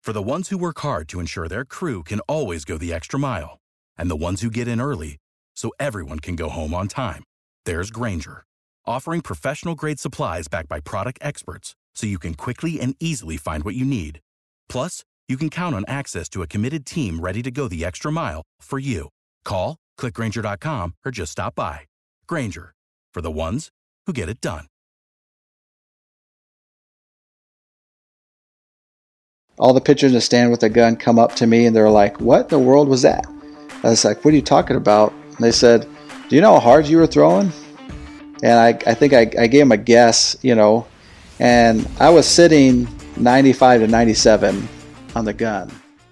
For the ones who work hard to ensure their crew can always go the extra mile, and the ones who get in early so everyone can go home on time, there's Grainger, offering professional-grade supplies backed by product experts so you can quickly and easily find what you need. Plus, you can count on access to a committed team ready to go the extra mile for you. Call, click Grainger.com, or just stop by. Grainger, for the ones who get it done. All the pitchers in the stand with a gun come up to me and they're like, "What in the world was that?" I was like, "What are you talking about?" And they said, "Do you know how hard you were throwing?" And I think I gave them a guess, and I was sitting 95 to 97 on the gun.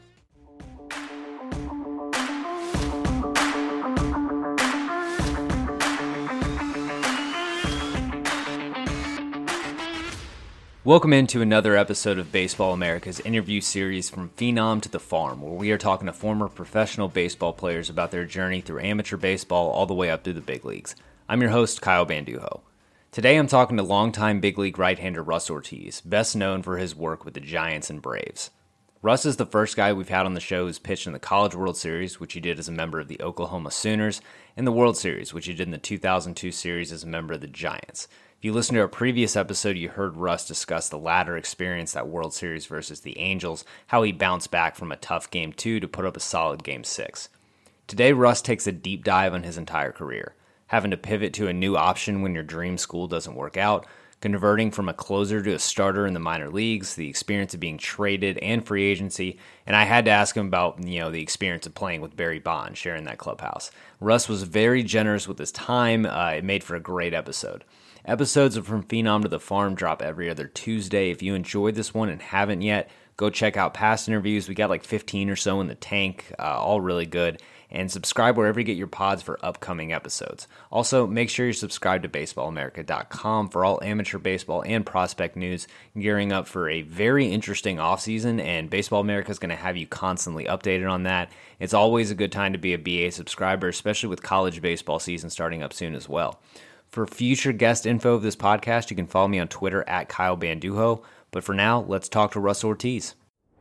Welcome into another episode of Baseball America's interview series From Phenom to the Farm, where we are talking to former professional baseball players about their journey through amateur baseball all the way up through the big leagues. I'm your host, Kyle Banduho. Today I'm talking to longtime big league right-hander Russ Ortiz, best known for his work with the Giants and Braves. Russ is the first guy we've had on the show who's pitched in the College World Series, which he did as a member of the Oklahoma Sooners, and the World Series, which he did in the 2002 series as a member of the Giants. If you listened to our previous episode, you heard Russ discuss the latter experience, that World Series versus the Angels, how he bounced back from a tough Game 2 to put up a solid Game 6. Today, Russ takes a deep dive on his entire career, having to pivot to a new option when your dream school doesn't work out, converting from a closer to a starter in the minor leagues, the experience of being traded and free agency, and I had to ask him about, the experience of playing with Barry Bonds, sharing that clubhouse. Russ was very generous with his time. It made for a great episode. Episodes of From Phenom to the Farm drop every other Tuesday. If you enjoyed this one and haven't yet, go check out past interviews. We got like 15 or so in the tank, all really good. And subscribe wherever you get your pods for upcoming episodes. Also, make sure you're subscribed to BaseballAmerica.com for all amateur baseball and prospect news, gearing up for a very interesting offseason, and Baseball America is going to have you constantly updated on that. It's always a good time to be a BA subscriber, especially with college baseball season starting up soon as well. For future guest info of this podcast, you can follow me on Twitter at Kyle Banduho. But for now, let's talk to Russ Ortiz.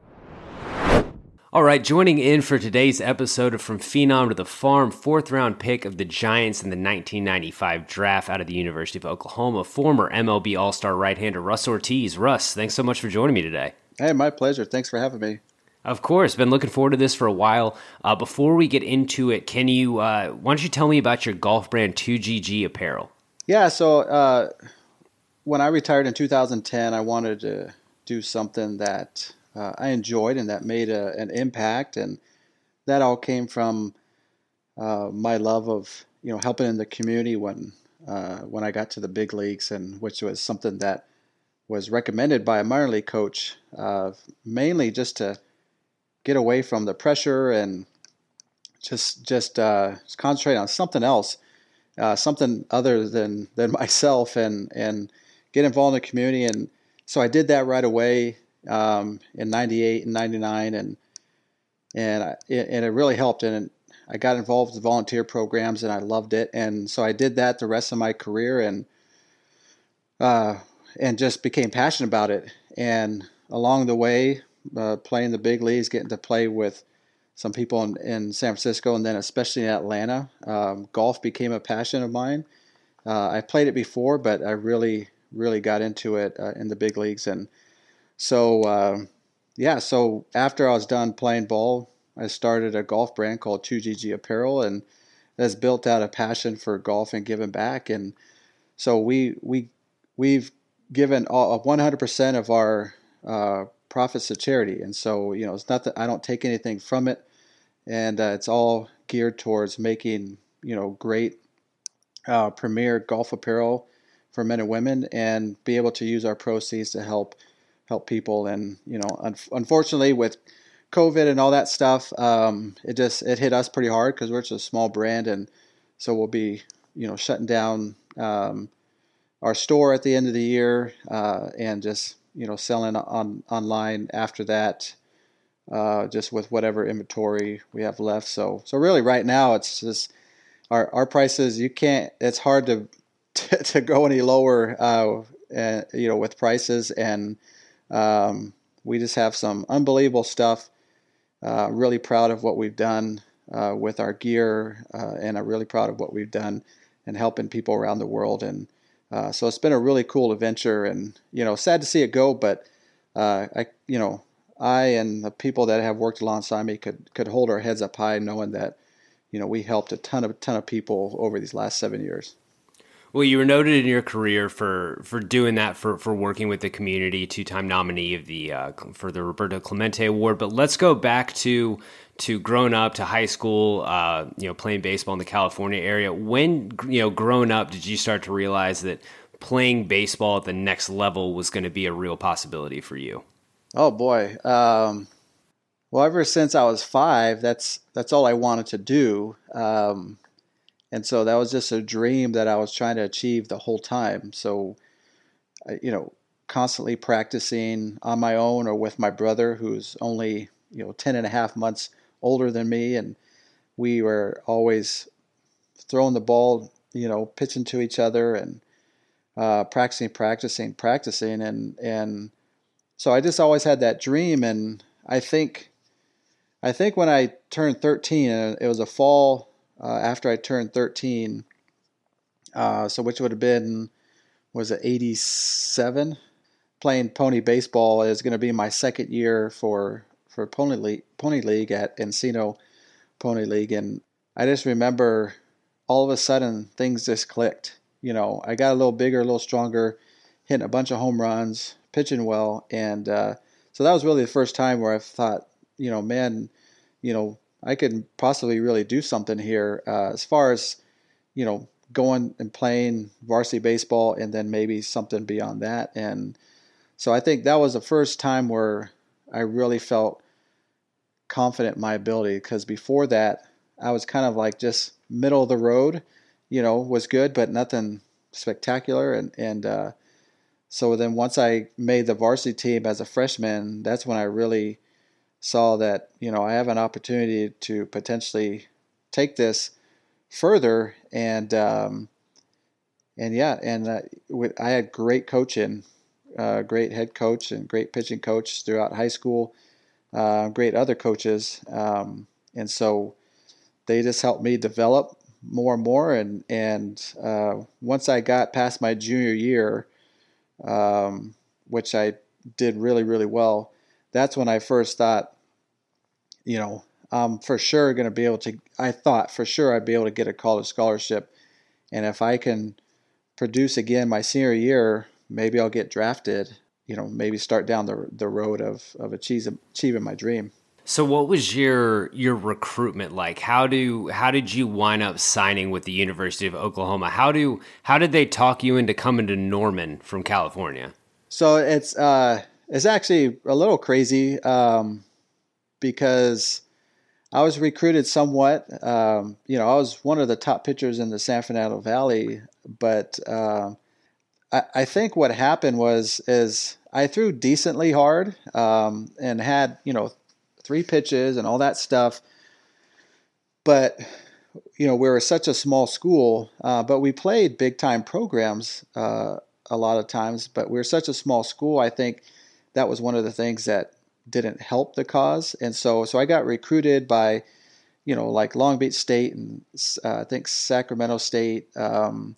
All right, joining in for today's episode of From Phenom to the Farm, fourth-round pick of the Giants in the 1995 draft out of the University of Oklahoma, former MLB All-Star right-hander Russ Ortiz. Russ, thanks so much for joining me today. Hey, my pleasure. Thanks for having me. Of course, been looking forward to this for a while. Before we get into it, why don't you tell me about your golf brand 2GG Apparel? Yeah, so when I retired in 2010, I wanted to do something that I enjoyed and that made an impact, and that all came from my love of helping in the community when I got to the big leagues, and which was something that was recommended by a minor league coach, mainly just to get away from the pressure and just concentrate on something else. Something other than myself, and get involved in the community. And so I did that right away in 98 and 99, and it really helped. And I got involved with volunteer programs, and I loved it. And so I did that the rest of my career, and just became passionate about it. And along the way, playing the big leagues, getting to play with some people in San Francisco, and then especially in Atlanta. Golf became a passion of mine. I played it before, but I really, really got into it in the big leagues. And so, so after I was done playing ball, I started a golf brand called 2GG Apparel, and that's built out a passion for golf and giving back. And so we've given 100% of our profits to charity. And so, it's not that I don't take anything from it. And it's all geared towards making, great premier golf apparel for men and women, and be able to use our proceeds to help people. And unfortunately, with COVID and all that stuff, it hit us pretty hard because we're just a small brand, and so we'll be shutting down our store at the end of the year, and just selling online after that. Just with whatever inventory we have left. So really right now it's just our prices. It's hard to go any lower, with prices. And we just have some unbelievable stuff. Really proud of what we've done with our gear, and I'm really proud of what we've done in helping people around the world. And so it's been a really cool adventure, and sad to see it go, but I and the people that have worked alongside me could hold our heads up high, knowing that we helped a ton of people over these last 7 years. Well, you were noted in your career for doing that, for working with the community, 2-time nominee of the for the Roberto Clemente Award. But let's go back to growing up, to high school, playing baseball in the California area. When, growing up, did you start to realize that playing baseball at the next level was going to be a real possibility for you? Oh boy. Well, ever since I was 5, that's all I wanted to do. And so that was just a dream that I was trying to achieve the whole time. So, constantly practicing on my own or with my brother, who's only, 10 and a half months older than me. And we were always throwing the ball, pitching to each other and practicing. And so I just always had that dream. And I think when I turned 13, and it was a fall after I turned 13, so which would have been, was it 87? Playing pony baseball is going to be my second year for Pony League at Encino Pony League. And I just remember all of a sudden things just clicked. I got a little bigger, a little stronger, hitting a bunch of home runs, pitching well. And so that was really the first time where I thought, man, I could possibly really do something here as far as, going and playing varsity baseball and then maybe something beyond that. And so I think that was the first time where I really felt confident in my ability, because before that I was kind of like just middle of the road, was good, but nothing spectacular. And so then once I made the varsity team as a freshman, that's when I really saw that, I have an opportunity to potentially take this further. And I had great coaching, great head coach and great pitching coach throughout high school, great other coaches. And so they just helped me develop more and more. And once I got past my junior year, which I did really, really well, that's when I first thought, I'm for sure going to be able to, I thought for sure I'd be able to get a college scholarship. And if I can produce again my senior year, maybe I'll get drafted, maybe start down the road of achieving my dream. So what was your recruitment like? How did you wind up signing with the University of Oklahoma? How did they talk you into coming to Norman from California? So it's actually a little crazy, because I was recruited somewhat. I was one of the top pitchers in the San Fernando Valley, but I think what happened is I threw decently hard, and had 3 pitches and all that stuff. But we were such a small school, but we played big time programs a lot of times. But we were such a small school. I think that was one of the things that didn't help the cause. And so I got recruited by, like Long Beach State and I think Sacramento State, and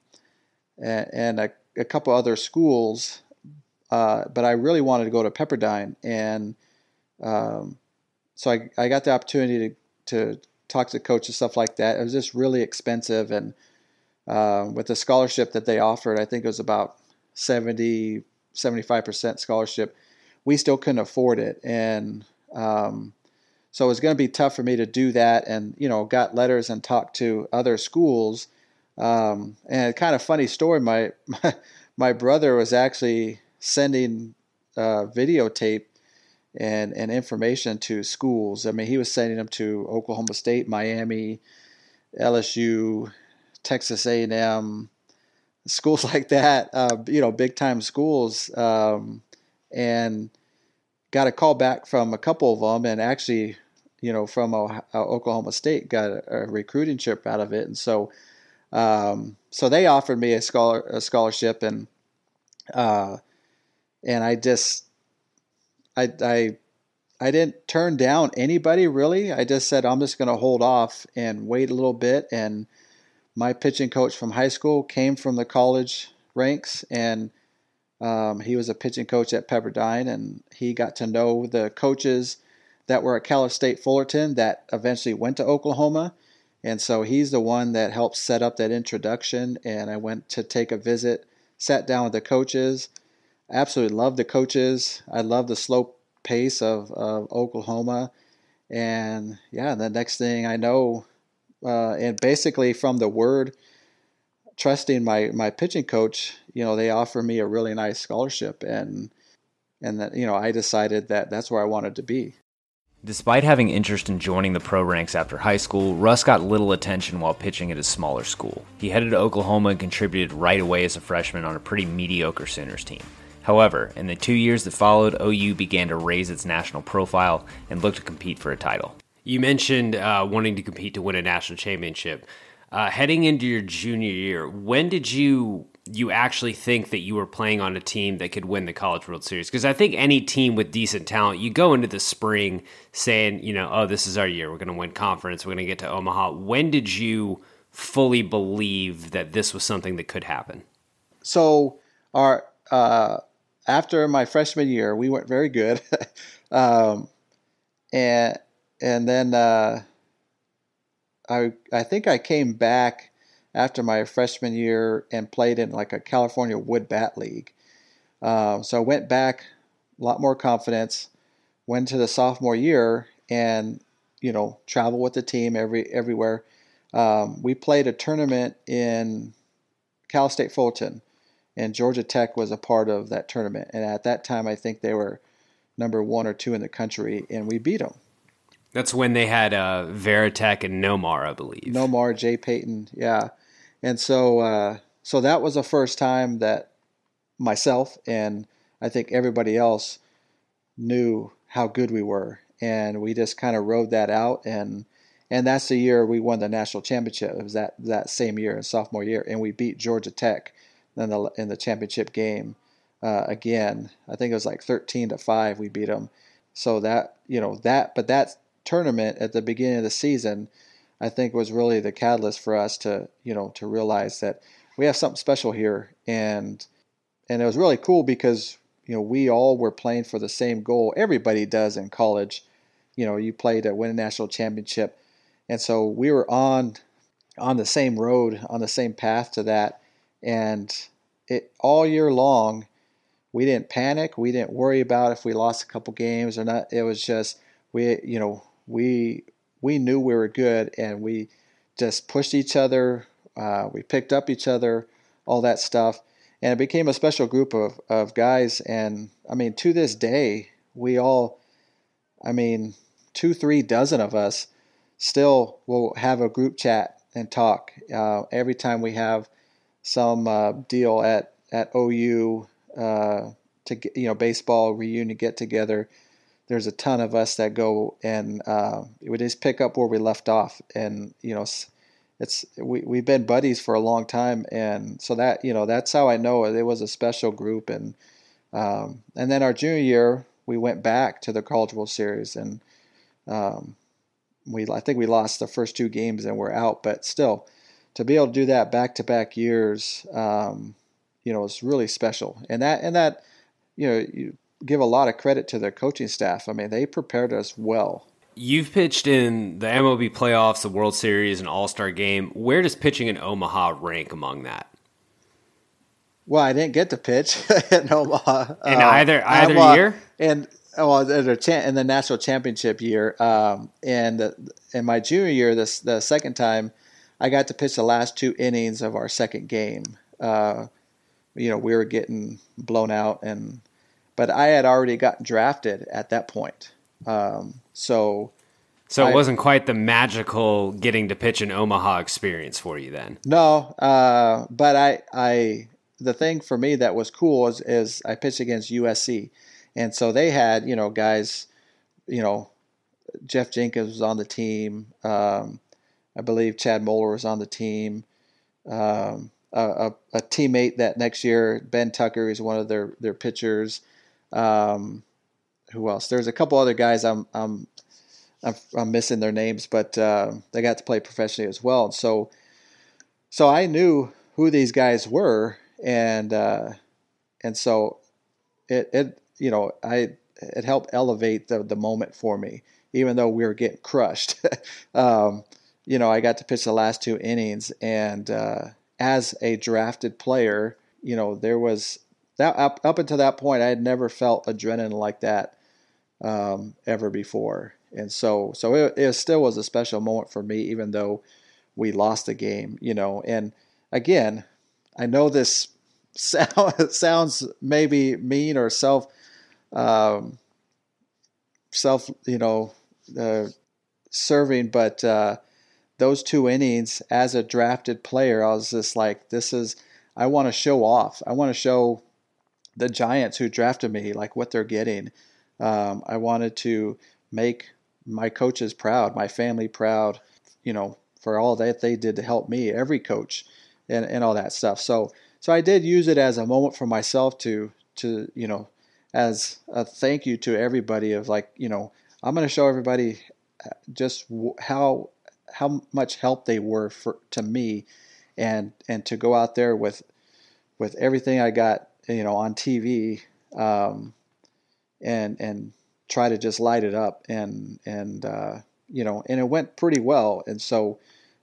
a couple other schools. But I really wanted to go to Pepperdine. And so I got the opportunity to talk to the coach and stuff like that. It was just really expensive. And with the scholarship that they offered, I think it was about 75% scholarship. We still couldn't afford it. And so it was going to be tough for me to do that. And, got letters and talked to other schools. And a kind of funny story, my brother was actually sending videotape and information to schools. I mean, he was sending them to Oklahoma State, Miami, LSU, Texas A&M, schools like that, big time schools. And got a call back from a couple of them, and actually, from Oklahoma State got a recruiting trip out of it. And so they offered me a scholarship, and I just I didn't turn down anybody really. I just said I'm just going to hold off and wait a little bit. And my pitching coach from high school came from the college ranks, and he was a pitching coach at Pepperdine, and he got to know the coaches that were at Cal State Fullerton that eventually went to Oklahoma. And so he's the one that helped set up that introduction. And I went to take a visit, sat down with the coaches. Absolutely loved the coaches. I love the slow pace of Oklahoma. And yeah, the next thing I know, and basically from the word, trusting my pitching coach, they offered me a really nice scholarship, and that, I decided that that's where I wanted to be. Despite having interest in joining the pro ranks after high school, Russ got little attention while pitching at his smaller school. He headed to Oklahoma and contributed right away as a freshman on a pretty mediocre Sooners team. However, in the 2 years that followed, OU began to raise its national profile and looked to compete for a title. You mentioned wanting to compete to win a national championship. Heading into your junior year, when did you actually think that you were playing on a team that could win the College World Series? Because I think any team with decent talent, you go into the spring saying, oh, this is our year. We're going to win conference. We're going to get to Omaha. When did you fully believe that this was something that could happen? So after my freshman year, we went very good. And then I think I came back after my freshman year and played in like a California Wood Bat League. So I went back, a lot more confidence, went to the sophomore year and, travel with the team everywhere. We played a tournament in Cal State Fullerton, and Georgia Tech was a part of that tournament. And at that time, I think they were number 1 or 2 in the country, and we beat them. That's when they had Veritek and Nomar, I believe. Nomar, Jay Payton, yeah. And so that was the first time that myself and I think everybody else knew how good we were. And we just kind of rode that out. And that's the year we won the national championship. It was that same year, sophomore year. And we beat Georgia Tech in the championship game again. I think it was like 13-5 we beat them. So that tournament at the beginning of the season, I think was really the catalyst for us to realize that we have something special here. And it was really cool because, we all were playing for the same goal. Everybody does in college. You play to win a national championship. And so we were on the same road, on the same path to that. And all year long, we didn't panic. We didn't worry about if we lost a couple games or not. It was just, we knew we were good, and we just pushed each other. We picked up each other, all that stuff. And it became a special group of guys. And, to this day, we all, 2-3 dozen of us still will have a group chat and talk. Every time we have some deal at OU to baseball reunion get together, there's a ton of us that go and we just pick up where we left off, and we've been buddies for a long time, and so that that's how I know it was a special group. And then our junior year we went back to the College World Series, and I think we lost the first 2 games and we're out, but still to be able to do that back-to-back years, it's really special. And that you give a lot of credit to their coaching staff. They prepared us well. You've pitched in the MLB playoffs, the World Series, and All-Star game. Where does pitching in Omaha rank among that? Well, I didn't get to pitch in Omaha. In either year? In the national championship year. And in my junior year, the second time, I got to pitch the last 2 innings of our second game. We were getting blown out, but I had already gotten drafted at that point. So it wasn't quite the magical getting to pitch in Omaha experience for you then. No, but the thing for me that was cool is I pitched against USC, and so they had guys, Jeff Jenkins was on the team. I believe Chad Moeller was on the team. A teammate that next year, Ben Tucker, is one of their pitchers. who else? There's a couple other guys I'm missing their names, but they got to play professionally as well. And so I knew who these guys were, and so it helped elevate the moment for me, even though we were getting crushed. I got to pitch the last 2 innings, and as a drafted player, there was that up until that point, I had never felt adrenaline like that ever before. And so it still was a special moment for me, even though we lost the game, And again, I know this sounds maybe mean or serving, but those 2 innings as a drafted player, I was just like, I want to show off. I want to show the Giants who drafted me like what they're getting. I wanted to make my coaches proud, my family proud, for all that they did to help me, every coach and all that stuff. So I did use it as a moment for myself to as a thank you to everybody of like, I'm going to show everybody just how much help they were to me, and to go out there with everything I got, on TV, and try to just light it up, and it went pretty well. And so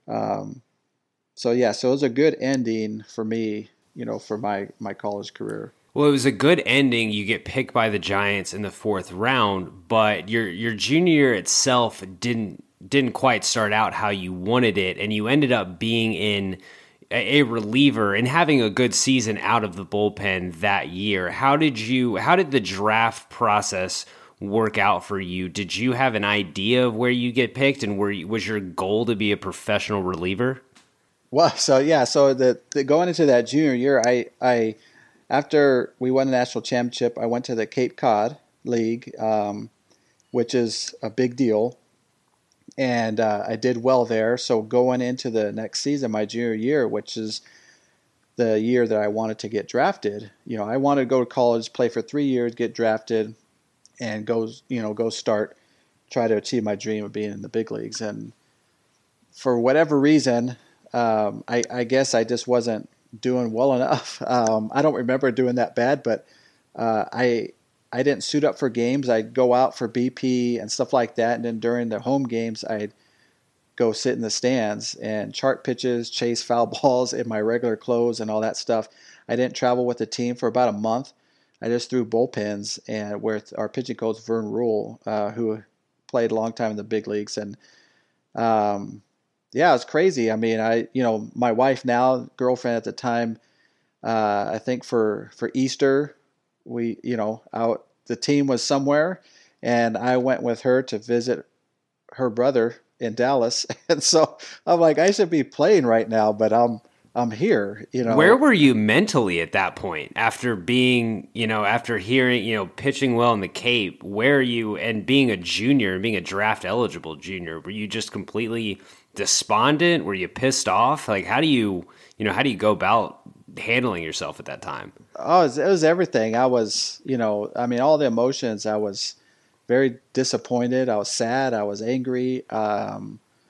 it was a good ending for me, for my college career. Well, it was a good ending. You get picked by the Giants in the 4th round, but your junior year itself didn't quite start out how you wanted it, and you ended up being in a reliever and having a good season out of the bullpen that year. How did the draft process work out for you? Did you have an idea of where you get picked, and was your goal to be a professional reliever? Well, so going into that junior year, I after we won the national championship, I went to the Cape Cod League, which is a big deal. And I did well there. So going into the next season, my junior year, which is the year that I wanted to get drafted, I wanted to go to college, play for 3 years, get drafted, and go try to achieve my dream of being in the big leagues. And for whatever reason, I guess I just wasn't doing well enough. I don't remember doing that bad, but I didn't suit up for games. I'd go out for BP and stuff like that. And then during the home games, I'd go sit in the stands and chart pitches, chase foul balls in my regular clothes and all that stuff. I didn't travel with the team for about a month. I just threw bullpens and with our pitching coach, Vern Rule, who played a long time in the big leagues. And it was crazy. I mean, my wife now, girlfriend at the time, I think for Easter, we, the team was somewhere, and I went with her to visit her brother in Dallas. And so I'm like, I should be playing right now, but I'm here, Where were you mentally at that point after being, after hearing, pitching well in the Cape? Where are you, and being a junior and being a draft eligible junior, were you just completely despondent? Were you pissed off? Like, how do you go about handling yourself at that time? Oh, it was everything. I was, all the emotions. I was very disappointed. I was sad. I was angry. I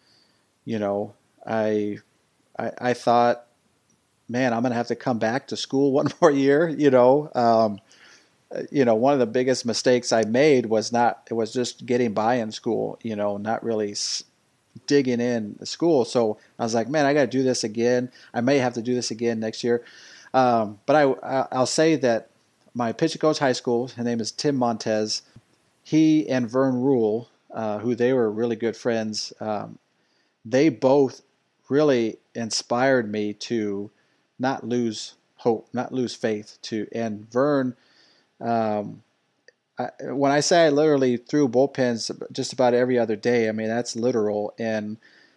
thought, man, I'm going to have to come back to school one more year. One of the biggest mistakes I made was just getting by in school, not really digging in school. So I was like, man, I got to do this again. I may have to do this again next year. But I'll say that my pitching coach high school, his name is Tim Montez. He and Vern Rule, who they were really good friends, they both really inspired me to not lose hope, not lose faith. And Vern, when I say I literally threw bullpens just about every other day, I mean, that's literal. And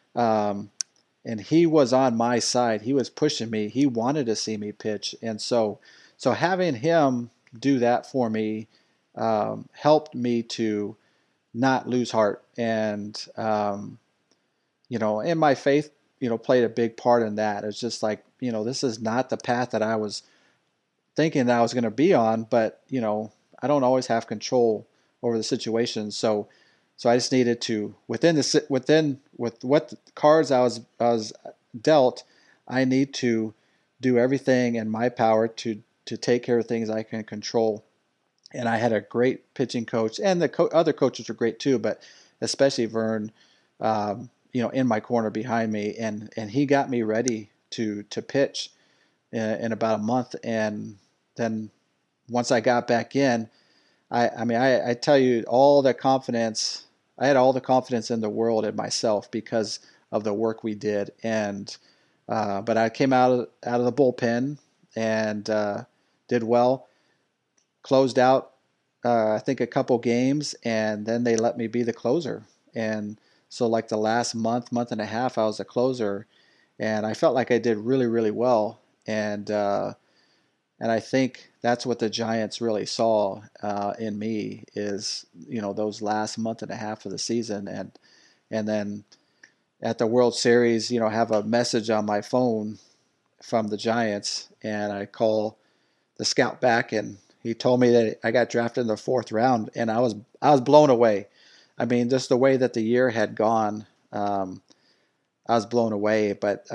he was on my side. He was pushing me. He wanted to see me pitch. And so having him do that for me helped me to not lose heart. And, and my faith, played a big part in that. It's just like, this is not the path that I was thinking that I was going to be on, but, I don't always have control over the situation. So I just needed to with what the cards I was dealt, I need to do everything in my power to take care of things I can control. And I had a great pitching coach, and the other coaches were great too, but especially Vern, in my corner behind me, and he got me ready to pitch in about a month. And then once I got back in, I tell you, all the confidence. I had all the confidence in the world in myself because of the work we did. And but I came out of the bullpen and did well. Closed out, I think, a couple games, and then they let me be the closer. And so, like the last month and a half, I was a closer, and I felt like I did really, really well. And I think that's what the Giants really saw in me is, those last month and a half of the season, and then at the World Series, have a message on my phone from the Giants, and I call the scout back, and he told me that I got drafted in the 4th round, and I was blown away. I mean, just the way that the year had gone, I was blown away. But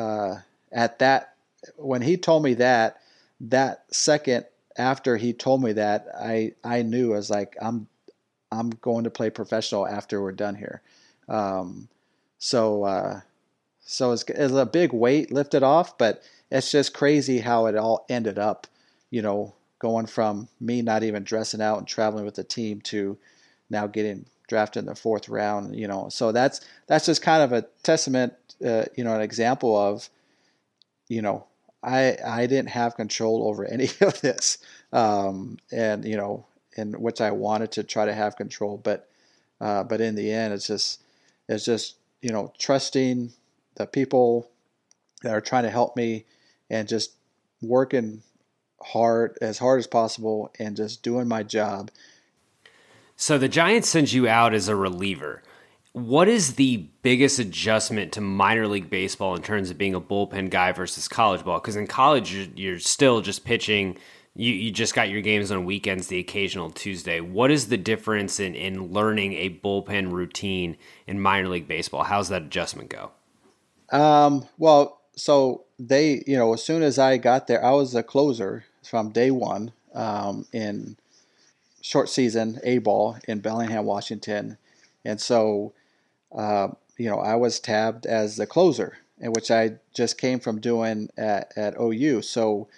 when he told me that second after he told me that, I knew, I was like, I'm going to play professional after we're done here. So it's a big weight lifted off, but it's just crazy how it all ended up, going from me not even dressing out and traveling with the team to now getting drafted in the 4th round, So that's just kind of a testament, an example of, I didn't have control over any of this, and in which I wanted to try to have control, but in the end, it's just trusting the people that are trying to help me and just working hard as possible and just doing my job. So the Giants send you out as a reliever. What is the biggest adjustment to minor league baseball in terms of being a bullpen guy versus college ball? Because in college, you're still just pitching. You just got your games on weekends, the occasional Tuesday. What is the difference in learning a bullpen routine in minor league baseball? How's that adjustment go? Well, so they, as soon as I got there, I was a closer from day one in short season A-ball in Bellingham, Washington. And so, I was tabbed as the closer, in which I just came from doing at OU. So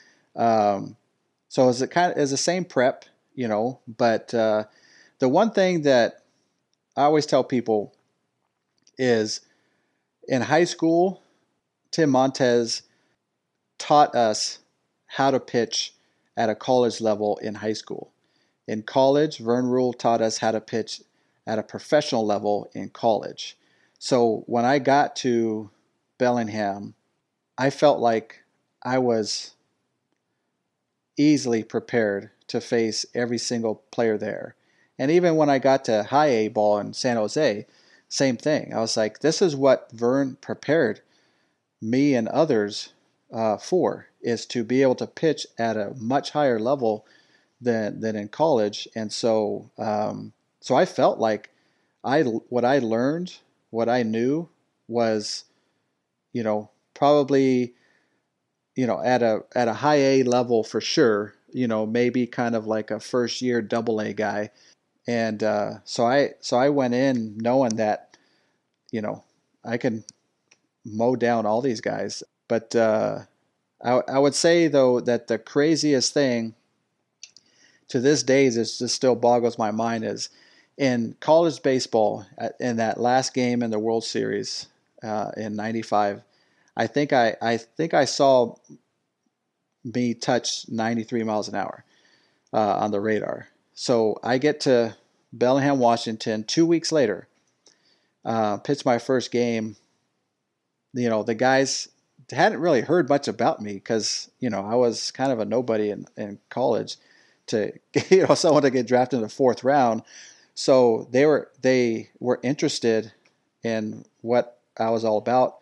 it's the same prep, but the one thing that I always tell people is in high school, Tim Montez taught us how to pitch at a college level in high school. In college, Vern Rule taught us how to pitch at a professional level in college. So when I got to Bellingham, I felt like I was easily prepared to face every single player there. And even when I got to high A ball in San Jose, same thing. I was like, this is what Vern prepared me and others for, is to be able to pitch at a much higher level than in college. And so I felt like what I learned, what I knew was, probably, at a high A level for sure, maybe kind of like a first year double A guy. And so I went in knowing that, I can mow down all these guys. But I would say, though, that the craziest thing to this day, it just still boggles my mind, is in college baseball, in that last game in the World Series in '95, I think I saw me touch 93 miles an hour on the radar. So I get to Bellingham, Washington 2 weeks later, pitch my first game. The guys hadn't really heard much about me because, I was kind of a nobody in college to, someone to get drafted in the 4th round. So they were interested in what I was all about.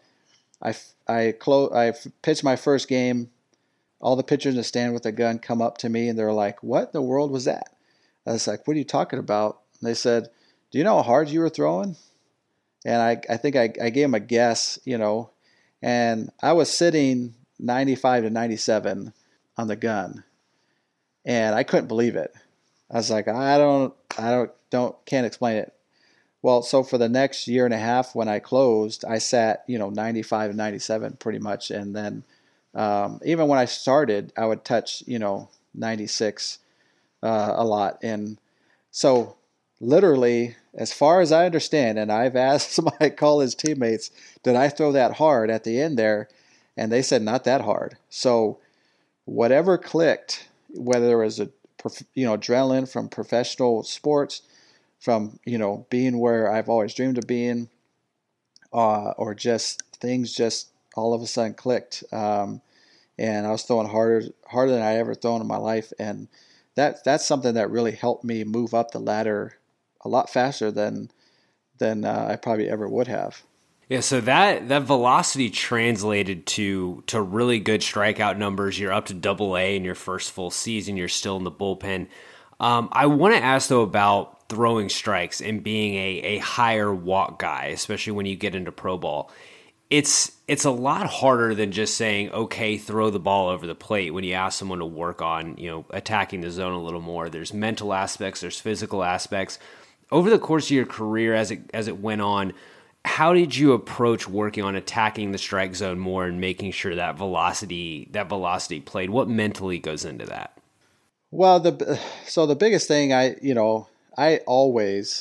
I pitched my first game. All the pitchers in the stand with a gun come up to me and they're like, "What in the world was that?" I was like, "What are you talking about?" They said, "Do you know how hard you were throwing?" And I think I gave them a guess, and I was sitting 95 to 97 on the gun, and I couldn't believe it. I was like, can't explain it. Well, so for the next year and a half when I closed, I sat, 95 and 97 pretty much. And then even when I started, I would touch, 96 a lot. And so literally, as far as I understand, and I've asked my college teammates, did I throw that hard at the end there? And they said not that hard. So whatever clicked, whether it was adrenaline from professional sports, from being where I've always dreamed of being, or just things just all of a sudden clicked, and I was throwing harder than I ever thrown in my life, and that's something that really helped me move up the ladder a lot faster than I probably ever would have. Yeah, so that velocity translated to really good strikeout numbers. You're up to Double-A in your first full season. You're still in the bullpen. I want to ask, though, about throwing strikes and being a higher walk guy, especially when you get into pro ball. It's a lot harder than just saying, okay, throw the ball over the plate when you ask someone to work on, attacking the zone a little more. There's mental aspects, there's physical aspects. Over the course of your career as it went on, how did you approach working on attacking the strike zone more and making sure that velocity played? What mentally goes into that? Well, the biggest thing I always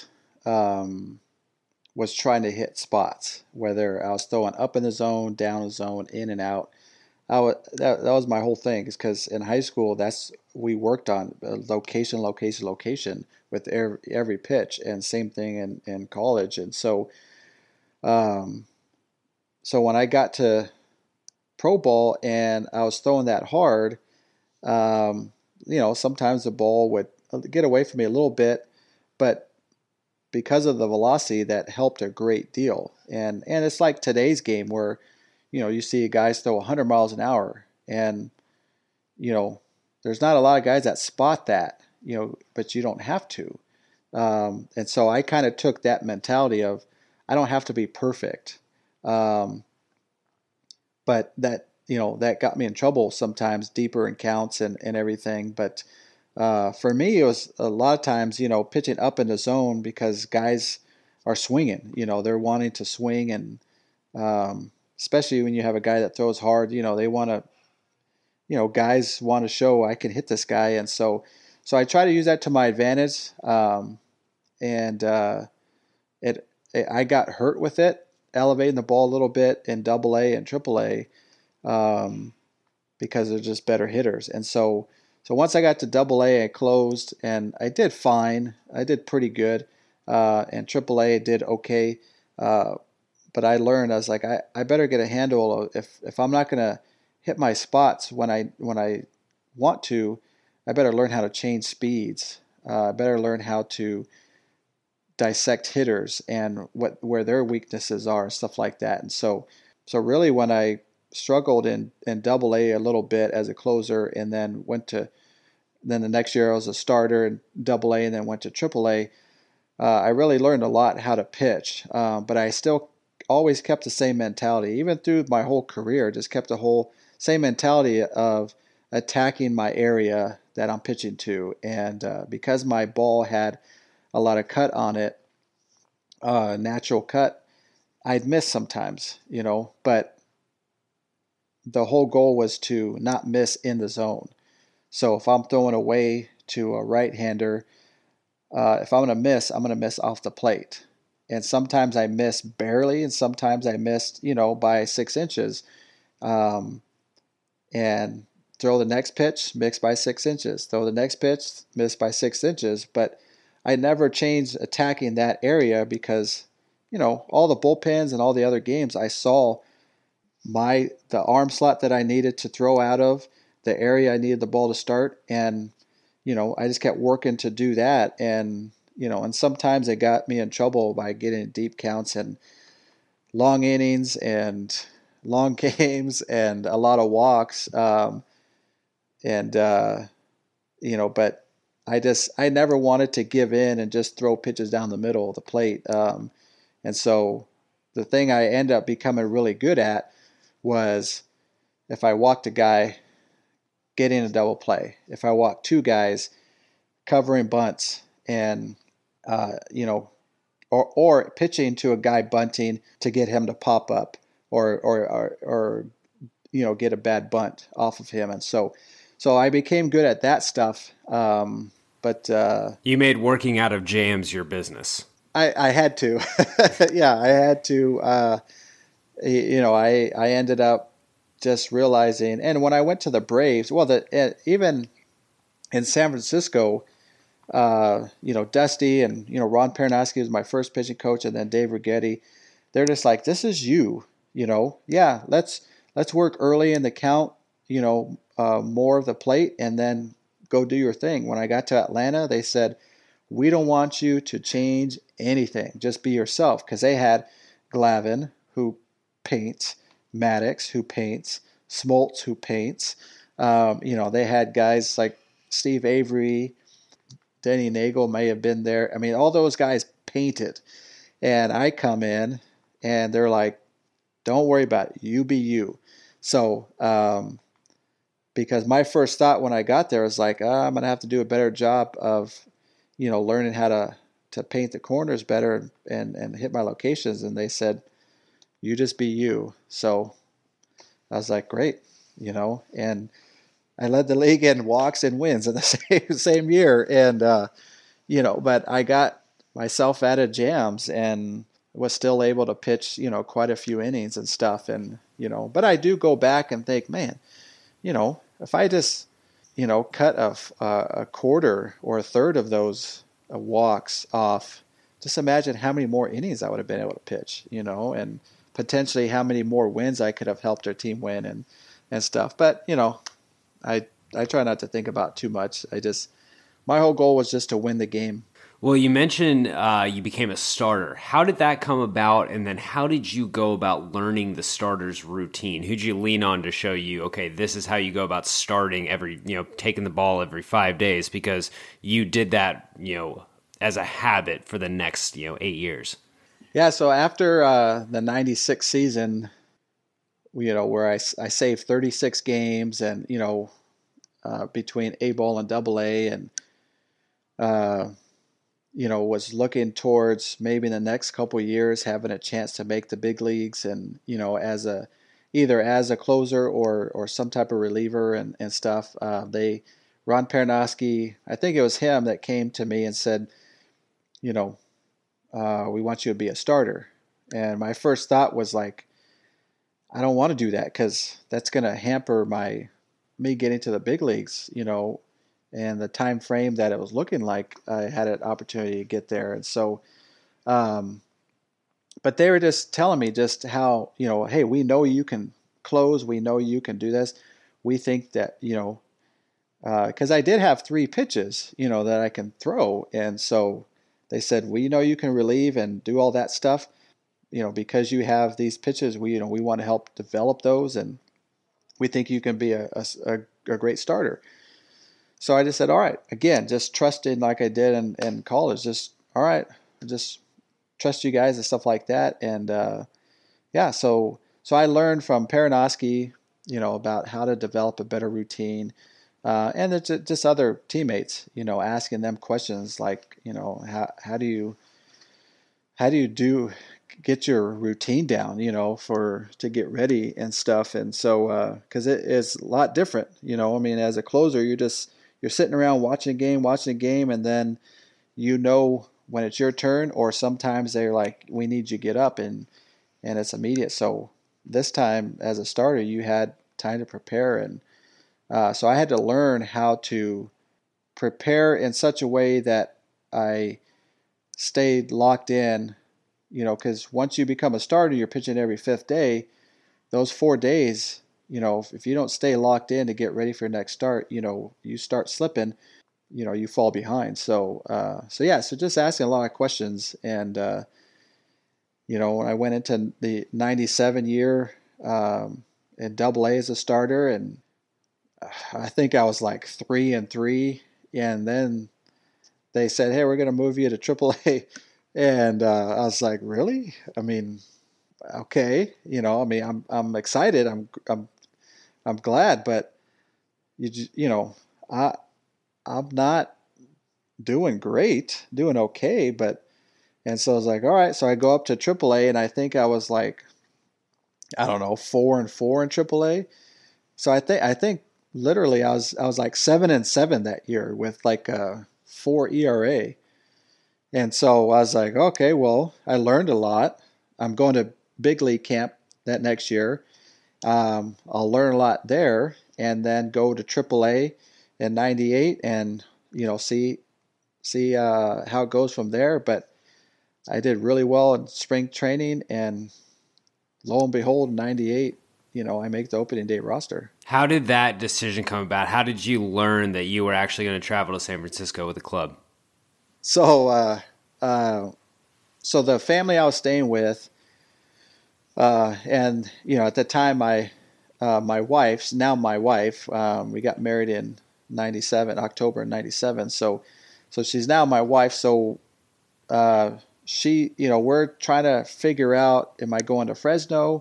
was trying to hit spots, whether I was throwing up in the zone, down the zone, in and out. That was my whole thing, because in high school, we worked on location with every pitch, and same thing in college. And so when I got to pro ball and I was throwing that hard, sometimes the ball would get away from me a little bit, but because of the velocity, that helped a great deal. And it's like today's game where, you see guys throw 100 miles an hour, and, there's not a lot of guys that spot that, but you don't have to. And so I kind of took that mentality of, I don't have to be perfect. But that got me in trouble sometimes, deeper in counts and everything. But for me, it was a lot of times, pitching up in the zone because guys are swinging. They're wanting to swing, and especially when you have a guy that throws hard, they want to, guys want to show I can hit this guy. And so I try to use that to my advantage. I got hurt with it, elevating the ball a little bit in Double-A and Triple-A, because they're just better hitters. And so once I got to Double-A, I closed, and I did fine. I did pretty good. And Triple-A, I did okay. But I learned, I was like, I better get a handle. If I'm not going to hit my spots when I want to, I better learn how to change speeds. I better learn how to dissect hitters and where their weaknesses are and stuff like that. And so really when I struggled in Double-A a little bit as a closer, and then then the next year I was a starter in Double-A, and then went to Triple-A, I really learned a lot how to pitch. But I still always kept the same mentality, even through my whole career, just kept the whole same mentality of attacking my area that I'm pitching to. And because my ball had a lot of cut on it, natural cut, I'd miss sometimes, but the whole goal was to not miss in the zone. So if I'm throwing away to a right-hander, if I'm going to miss, I'm going to miss off the plate. And sometimes I miss barely, and sometimes I missed, by 6 inches. And throw the next pitch, miss by 6 inches. Throw the next pitch, miss by 6 inches. But I never changed attacking that area because, all the bullpens and all the other games, I saw the arm slot that I needed to throw out of, the area I needed the ball to start, and I just kept working to do that. And and sometimes it got me in trouble by getting deep counts and long innings and long games and a lot of walks. But I never wanted to give in and just throw pitches down the middle of the plate. And so the thing I ended up becoming really good at was if I walked a guy, getting a double play. If I walked two guys, covering bunts, and or pitching to a guy bunting to get him to pop up, or get a bad bunt off of him. And so I became good at that stuff. But you made working out of jams your business. I had to. Yeah, I had to. I ended up just realizing, and when I went to the Braves, even in San Francisco, Dusty and Ron Pernoski was my first pitching coach, and then Dave Righetti. They're just like, this is you. Yeah, let's work early in the count. More of the plate, and then go do your thing. When I got to Atlanta, they said, we don't want you to change anything. Just be yourself. Because they had Glavine, who paints, Maddox, who paints, Smoltz, who paints. They had guys like Steve Avery, Denny Nagel may have been there. I mean, all those guys painted. And I come in, and they're like, don't worry about it. You be you. So, because my first thought when I got there was like, I'm going to have to do a better job of, learning how to paint the corners better and hit my locations. And they said, you just be you. So I was like, great, and I led the league in walks and wins in the same year. And, but I got myself out of jams and was still able to pitch, quite a few innings and stuff. And, but I do go back and think, man, if I just, cut a quarter or a third of those walks off, just imagine how many more innings I would have been able to pitch, and potentially how many more wins I could have helped our team win and stuff. But, I try not to think about too much. My whole goal was just to win the game. Well, you mentioned you became a starter. How did that come about, and then how did you go about learning the starter's routine? Who'd you lean on to show you, okay, this is how you go about starting taking the ball every 5 days, because you did that, as a habit for the next, 8 years? Yeah, so after the 96 season, where I saved 36 games and, between A-ball and Double-A, and was looking towards maybe in the next couple of years having a chance to make the big leagues, and either as a closer or some type of reliever and stuff. Ron Pernoski, I think it was him that came to me and said, we want you to be a starter. And my first thought was like, I don't want to do that, because that's going to hamper me getting to the big leagues, and the time frame that it was looking like I had an opportunity to get there. And so, but they were just telling me just how, hey, we know you can close. We know you can do this. We think that, because I did have 3 pitches, that I can throw. And so they said, we know you can relieve and do all that stuff, because you have these pitches, we want to help develop those. And we think you can be a great starter. So I just said, all right, again, just trusting like I did in college, just, all right, just trust you guys and stuff like that. And, so I learned from Pernoski, about how to develop a better routine. And it's just other teammates, asking them questions like, how do you get your routine down, to get ready and stuff. And so, cause it is a lot different, as a closer, you're sitting around watching a game, and then, when it's your turn, or sometimes they're like, we need you to get up, and it's immediate. So this time as a starter, you had time to prepare. And, so I had to learn how to prepare in such a way that I stayed locked in, because once you become a starter, you're pitching every 5th day. Those 4 days, if you don't stay locked in to get ready for your next start, you start slipping, you fall behind. So just asking a lot of questions. And, when I went into the 97 year in Double-A as a starter, and I think I was like 3-3. And then they said, "Hey, we're going to move you to AAA," and I was like, "Really? I mean, okay, I mean, I'm excited. I'm glad, but I'm not doing great, doing okay, but." And so I was like, all right. So I go up to AAA, and I think I was like, I don't know, 4-4 in AAA. So I think literally I was like 7-7 that year with like a 4 ERA. And so I was like, okay, well, I learned a lot. I'm going to big league camp that next year. I'll learn a lot there, and then go to AAA in '98, and see how it goes from there. But I did really well in spring training, and lo and behold, in '98, I make the opening day roster. How did that decision come about? How did you learn that you were actually going to travel to San Francisco with the club? So, so the family I was staying with, and at the time, my wife, we got married in October '97. So she's now my wife. So, she, we're trying to figure out, am I going to Fresno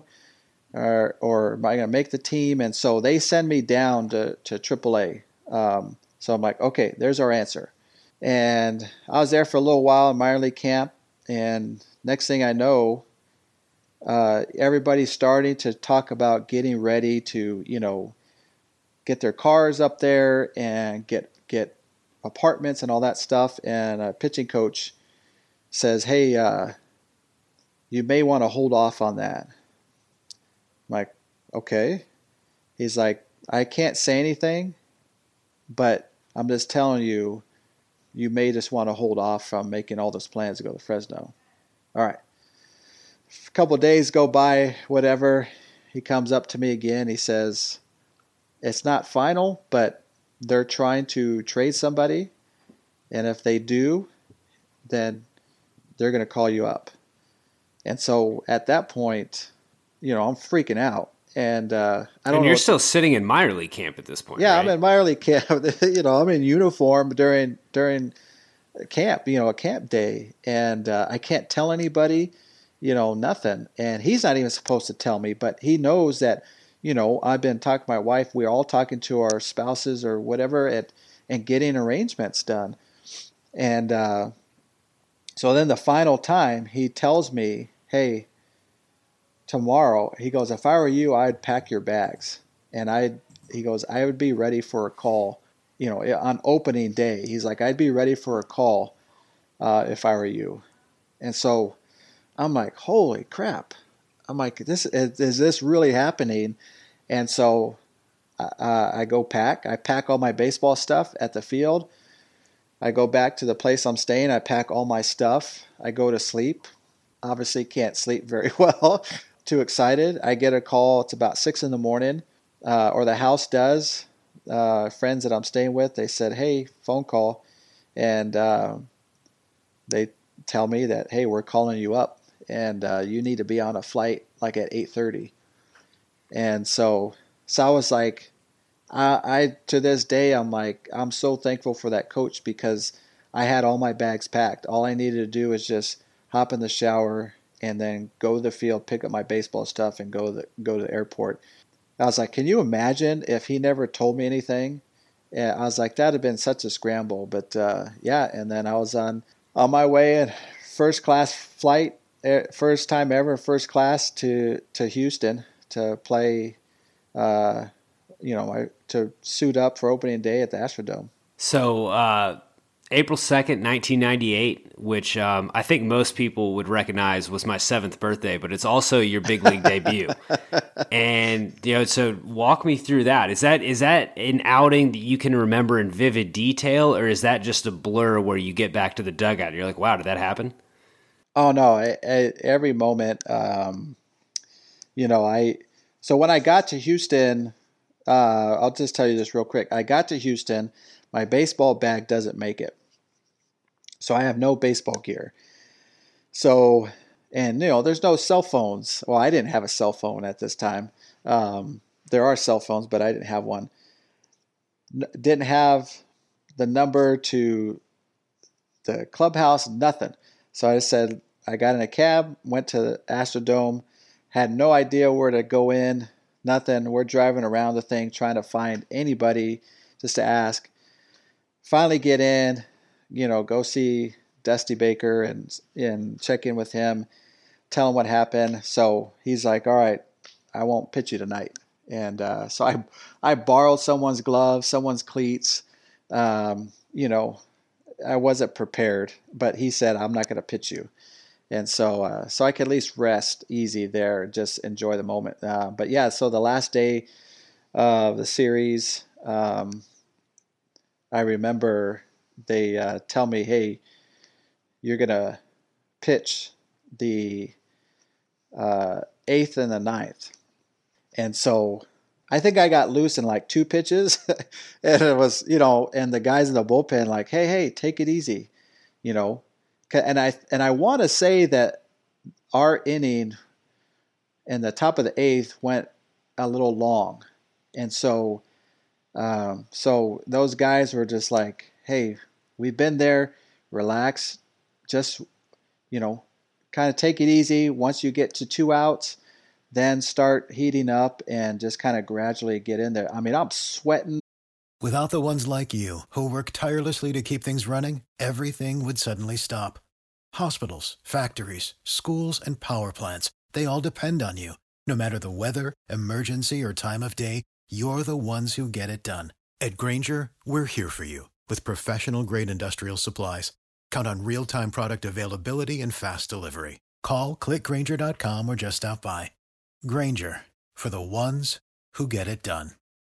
or am I going to make the team? And so they send me down to AAA. So I'm like, okay, there's our answer. And I was there for a little while in minor league camp. And next thing I know, everybody's starting to talk about getting ready to, get their cars up there and get apartments and all that stuff. And a pitching coach says, hey, you may want to hold off on that. I'm like, okay. He's like, I can't say anything, but I'm just telling you, you may just want to hold off from making all those plans to go to Fresno. All right. A couple of days go by, whatever. He comes up to me again. He says, it's not final, but they're trying to trade somebody. And if they do, then they're going to call you up. And so at that point, I'm freaking out. And I don't know. And you're still sitting in minor league camp at this point. Yeah, right? I'm in minor league camp. I'm in uniform during camp, a camp day. And I can't tell anybody, nothing. And he's not even supposed to tell me, but he knows that, I've been talking to my wife. We're all talking to our spouses or whatever and getting arrangements done. And so then the final time he tells me, hey, tomorrow, he goes, if I were you, I'd pack your bags. And he goes, I would be ready for a call, on opening day. He's like, I'd be ready for a call if I were you. And so I'm like, holy crap. I'm like, is this really happening? And so I go pack. I pack all my baseball stuff at the field. I go back to the place I'm staying. I pack all my stuff. I go to sleep. Obviously can't sleep very well. Too excited. I get a call. It's about 6 a.m, or the house does. Friends that I'm staying with, they said, hey, phone call. And they tell me that, hey, we're calling you up. And you need to be on a flight like at 8:30. And so I was like, I to this day, I'm like, I'm so thankful for that coach because I had all my bags packed. All I needed to do is just hop in the shower and then go to the field, pick up my baseball stuff, and go to the airport. I was like, can you imagine if he never told me anything? And I was like, that'd have been such a scramble. But yeah, and then I was on my way in first class flight, first time ever first class to Houston to play. To suit up for opening day at the Astrodome. So April 2nd, 1998, which I think most people would recognize was my 7th birthday, but it's also your big league debut. And, so walk me through that. Is that an outing that you can remember in vivid detail, or is that just a blur where you get back to the dugout and you're like, wow, did that happen? Oh, no. Every moment, so when I got to Houston, I'll just tell you this real quick. I got to Houston. My baseball bag doesn't make it. So I have no baseball gear. So, and there's no cell phones. Well, I didn't have a cell phone at this time. There are cell phones, but I didn't have one. Didn't have the number to the clubhouse, nothing. So I just said, I got in a cab, went to the Astrodome, had no idea where to go in, nothing. We're driving around the thing trying to find anybody just to ask. Finally get in, go see Dusty Baker and check in with him, tell him what happened. So he's like, all right, I won't pitch you tonight. And so I borrowed someone's gloves, someone's cleats. I wasn't prepared, but he said, I'm not going to pitch you. And so I could at least rest easy there, just enjoy the moment. But yeah, so the last day of the series, I remember they tell me, hey, you're going to pitch the 8th and the 9th. And so I think I got loose in like 2 pitches. And it was, and the guys in the bullpen like, hey, take it easy, And I want to say that our inning in the top of the 8th went a little long. And so those guys were just like, hey, we've been there, relax, just, kind of take it easy. Once you get to 2 outs, then start heating up and just kind of gradually get in there. I mean, I'm sweating. Without the ones like you, who work tirelessly to keep things running, everything would suddenly stop. Hospitals, factories, schools, and power plants, they all depend on you. No matter the weather, emergency, or time of day, you're the ones who get it done. At Grainger, we're here for you with professional-grade industrial supplies. Count on real-time product availability and fast delivery. Call, click Grainger.com, or just stop by. Grainger, for the ones who get it done.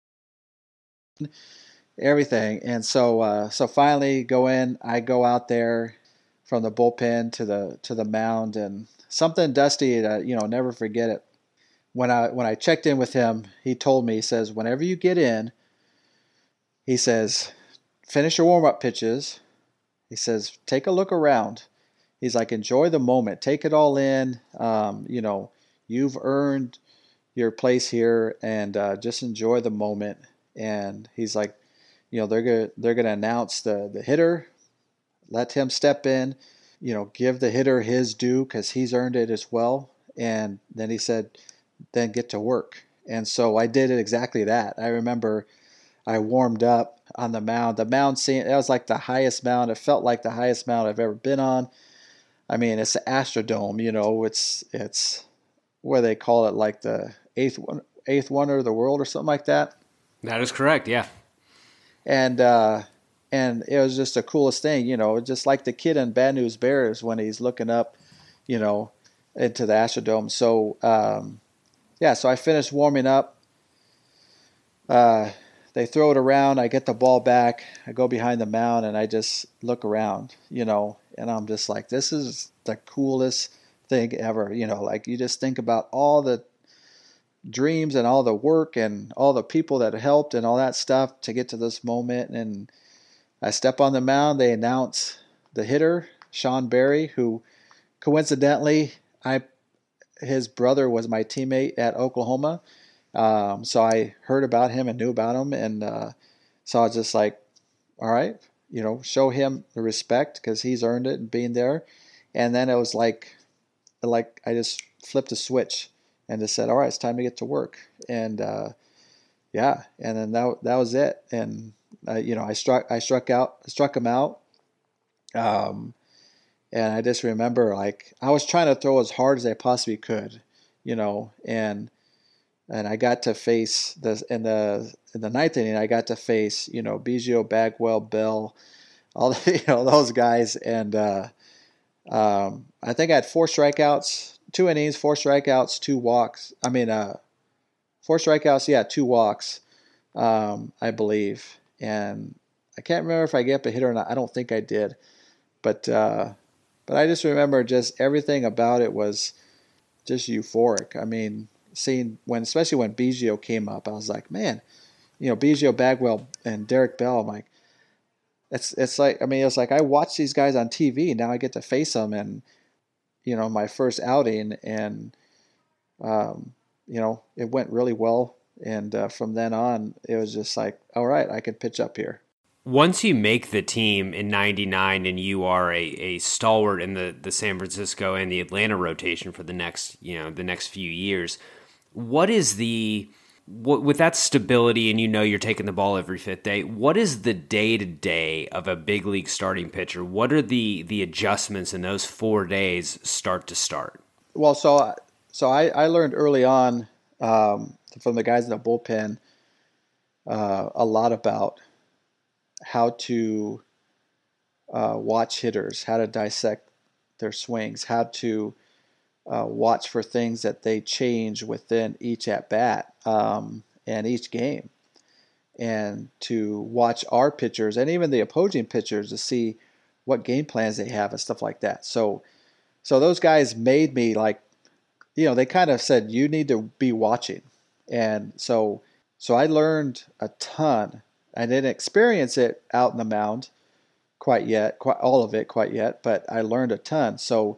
Everything. And so finally I go out there from the bullpen to the mound, and something Dusty, never forget it. When I checked in with him, he told me, he says, whenever you get in, he says, finish your warm-up pitches. He says, take a look around. He's like, enjoy the moment, take it all in. You've earned your place here, and just enjoy the moment. And he's like, they're gonna announce the hitter, let him step in, give the hitter his due because he's earned it as well. And then he said, then get to work. And so I did it exactly that. I remember I warmed up on the mound. The mound scene, that was like the highest mound. It felt like the highest mound I've ever been on. I mean, it's the Astrodome, it's what they call it, like the eighth wonder of the world or something like that. That is correct, yeah. And it was just the coolest thing, just like the kid in Bad News Bears when he's looking up, into the Astrodome. So, so I finished warming up. They throw it around. I get the ball back. I go behind the mound, and I just look around, and I'm just like, this is the coolest thing ever. Like you just think about all the dreams and all the work and all the people that helped and all that stuff to get to this moment. And I step on the mound. They announce the hitter, Sean Berry, who coincidentally, his brother was my teammate at Oklahoma. So I heard about him and knew about him. And so I was just like, all right, show him the respect because he's earned it and being there. And then it was like I just flipped a switch and just said, all right, it's time to get to work. And and then that was it. And I struck him out. And I just remember like I was trying to throw as hard as I possibly could, and I got to face in the 9th inning. I got to face Biggio, Bagwell, Bell, all the, those guys, and I think I had 4 strikeouts, 2 innings, 4 strikeouts, 2 walks. 4 strikeouts, 2 walks, I believe, and I can't remember if I gave up a hit or not. I don't think I did, but I just remember just everything about it was just euphoric. I mean, especially when Biggio came up, I was like, man, Biggio, Bagwell, and Derek Bell. I'm like, it's like I watched these guys on TV. Now I get to face them, and my first outing, and it went really well. And from then on, it was just like, all right, I can pitch up here. Once you make the team in 99 and you are a stalwart in the San Francisco and the Atlanta rotation for the next few years, with that stability and you're taking the ball every fifth day, what is the day-to-day of a big league starting pitcher? What are the adjustments in those 4 days start to start? Well, so I learned early on from the guys in the bullpen a lot about how to watch hitters, how to dissect their swings, how to watch for things that they change within each at-bat and each game, and to watch our pitchers and even the opposing pitchers to see what game plans they have and stuff like that. So those guys made me they kind of said, you need to be watching. And so I learned a ton. I didn't experience it out in the mound quite all of it quite yet, but I learned a ton. So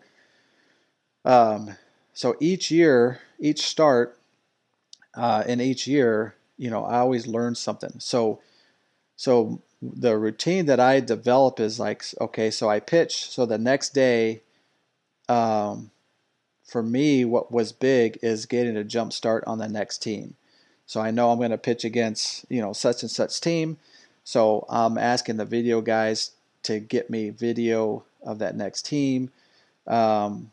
each year, each start, in each year, I always learn something. So the routine that I develop is okay, so I pitch. So the next day, for me, what was big is getting a jump start on the next team. So I know I'm going to pitch against, such and such team. So I'm asking the video guys to get me video of that next team. If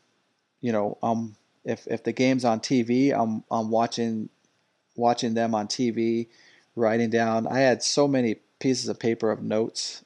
the game's on TV, I'm watching them on TV, writing down. I had so many pieces of paper of notes.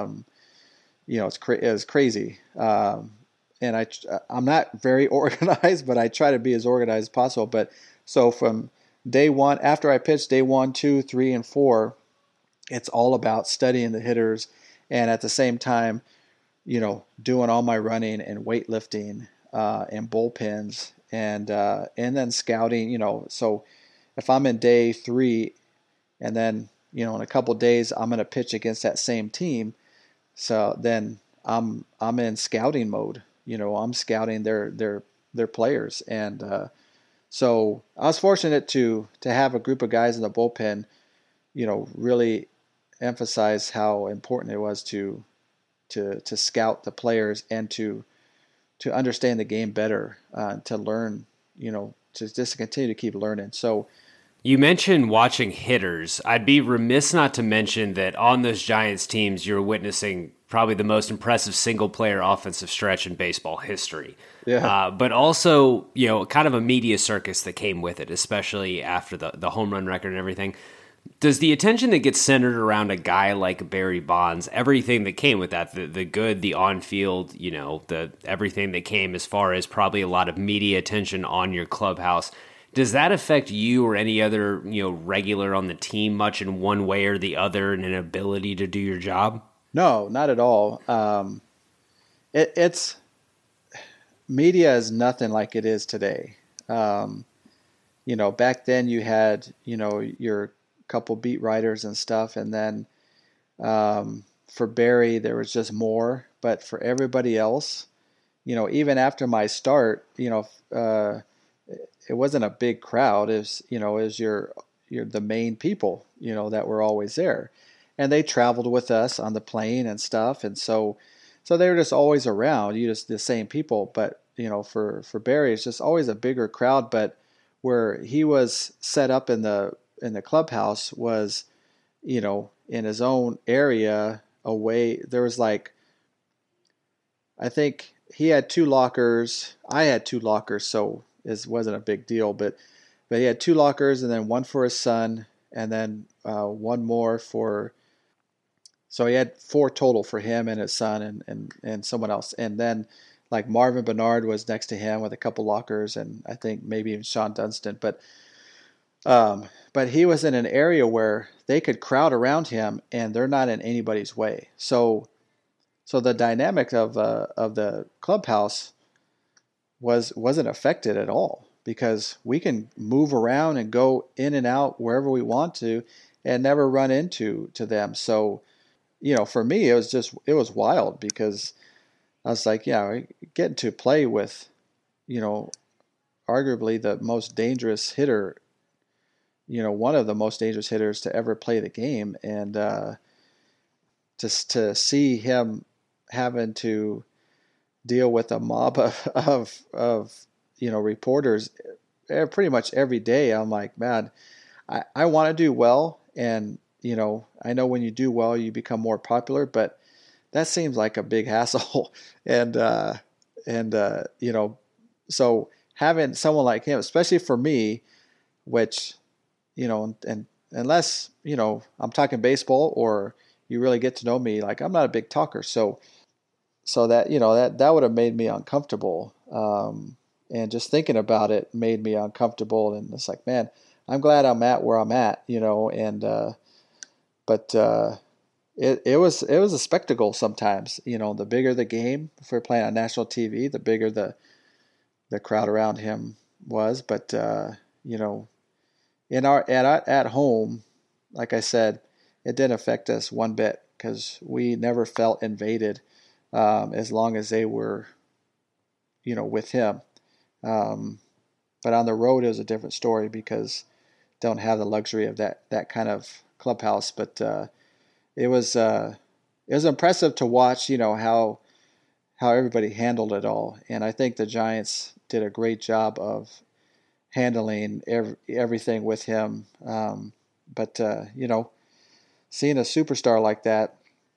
It was crazy. And I'm not very organized, but I try to be as organized as possible. But so from day one, after I pitch day 1, 2, 3, and 4, it's all about studying the hitters, and at the same time, doing all my running and weightlifting and bullpens, and then scouting. So if I'm in day 3, and then in a couple days I'm going to pitch against that same team, so then I'm in scouting mode. I'm scouting their players, and so I was fortunate to have a group of guys in the bullpen, really emphasize how important it was to scout the players and to understand the game better, to learn, to just continue to keep learning. So you mentioned watching hitters. I'd be remiss not to mention that on those Giants teams, you're witnessing probably the most impressive single-player offensive stretch in baseball history. Yeah. But also, kind of a media circus that came with it, especially after the home run record and everything. Does the attention that gets centered around a guy like Barry Bonds, everything that came with that, the good, the on-field, the everything that came as far as probably a lot of media attention on your clubhouse, does that affect you or any other, regular on the team much in one way or the other in an ability to do your job? No, not at all. It's media is nothing like it is today. Back then you had, your couple beat writers and stuff, and then for Barry there was just more. But for everybody else, even after my start, it wasn't a big crowd. It was you're the main people, that were always there. And they traveled with us on the plane and stuff, and so they were just always around. Just the same people, but for Barry, it's just always a bigger crowd. But where he was set up in the clubhouse was, in his own area away. There was I think he had 2 lockers. I had 2 lockers, so it wasn't a big deal. But he had 2 lockers, and then one for his son, and then one more for. So he had 4 total for him and his son and someone else. And then Marvin Bernard was next to him with a couple lockers, and I think maybe even Sean Dunston. But he was in an area where they could crowd around him and they're not in anybody's way. So the dynamic of the clubhouse wasn't affected at all, because we can move around and go in and out wherever we want to and never run into them. So for me, it was wild, because I was getting to play with, arguably the most dangerous hitter, one of the most dangerous hitters to ever play the game. And to see him having to deal with a mob of reporters pretty much every day. I'm like, man, I want to do well, and I know when you do well, you become more popular, but that seems like a big hassle, and so having someone like him, especially for me, which and unless I'm talking baseball or you really get to know me, like I'm not a big talker, so that that would have made me uncomfortable, and just thinking about it made me uncomfortable, and it's like, man, I'm glad I'm at where I'm at, but it was a spectacle sometimes. The bigger the game, if we're playing on national TV, the bigger the crowd around him was. But at home, like I said, it didn't affect us one bit because we never felt invaded, as long as they were, with him. But on the road, it was a different story because don't have the luxury of that kind of clubhouse. But it was impressive to watch, how everybody handled it all, and I think the Giants did a great job of handling everything with him. But seeing a superstar like that,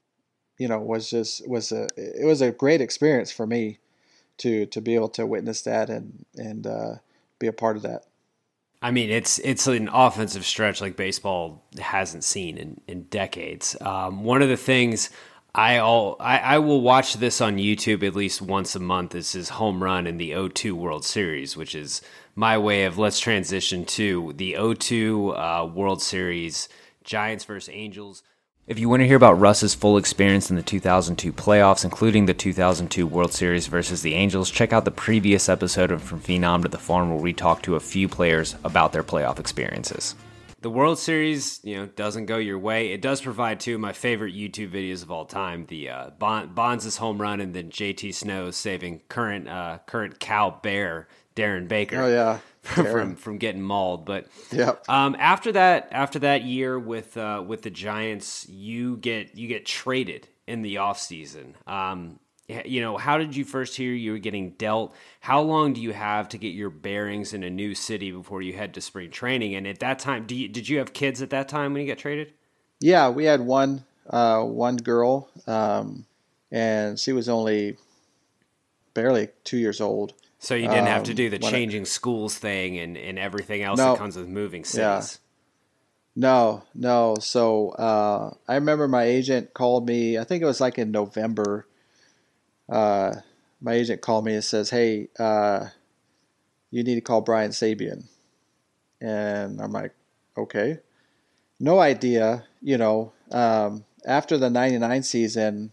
was a great experience for me to be able to witness that and be a part of that. I mean, it's an offensive stretch like baseball hasn't seen in decades. One of the things I will watch this on YouTube at least once a month is his home run in the 0-2 World Series, which is my way of let's transition to the 0-2 World Series, Giants versus Angels. If you want to hear about Russ's full experience in the 2002 playoffs, including the 2002 World Series versus the Angels, check out the previous episode of From Phenom to the Farm, where we talk to a few players about their playoff experiences. The World Series, doesn't go your way. It does provide two of my favorite YouTube videos of all time: the Bonds' home run, and then JT Snow saving current Cal Bear Darren Baker. Oh yeah. from getting mauled. But yep. After that year with the Giants, you get traded in the offseason. How did you first hear you were getting dealt? How long do you have to get your bearings in a new city before you head to spring training? And at that time, did you have kids at that time when you got traded? Yeah, we had one girl, and she was only barely 2 years old. So you didn't have to do the changing schools thing and everything else that comes with moving cities. Yeah. No. So I remember my agent called me, I think it was like in November. My agent called me and says, hey, you need to call Brian Sabean. And I'm like, okay. No idea. After the 99 season,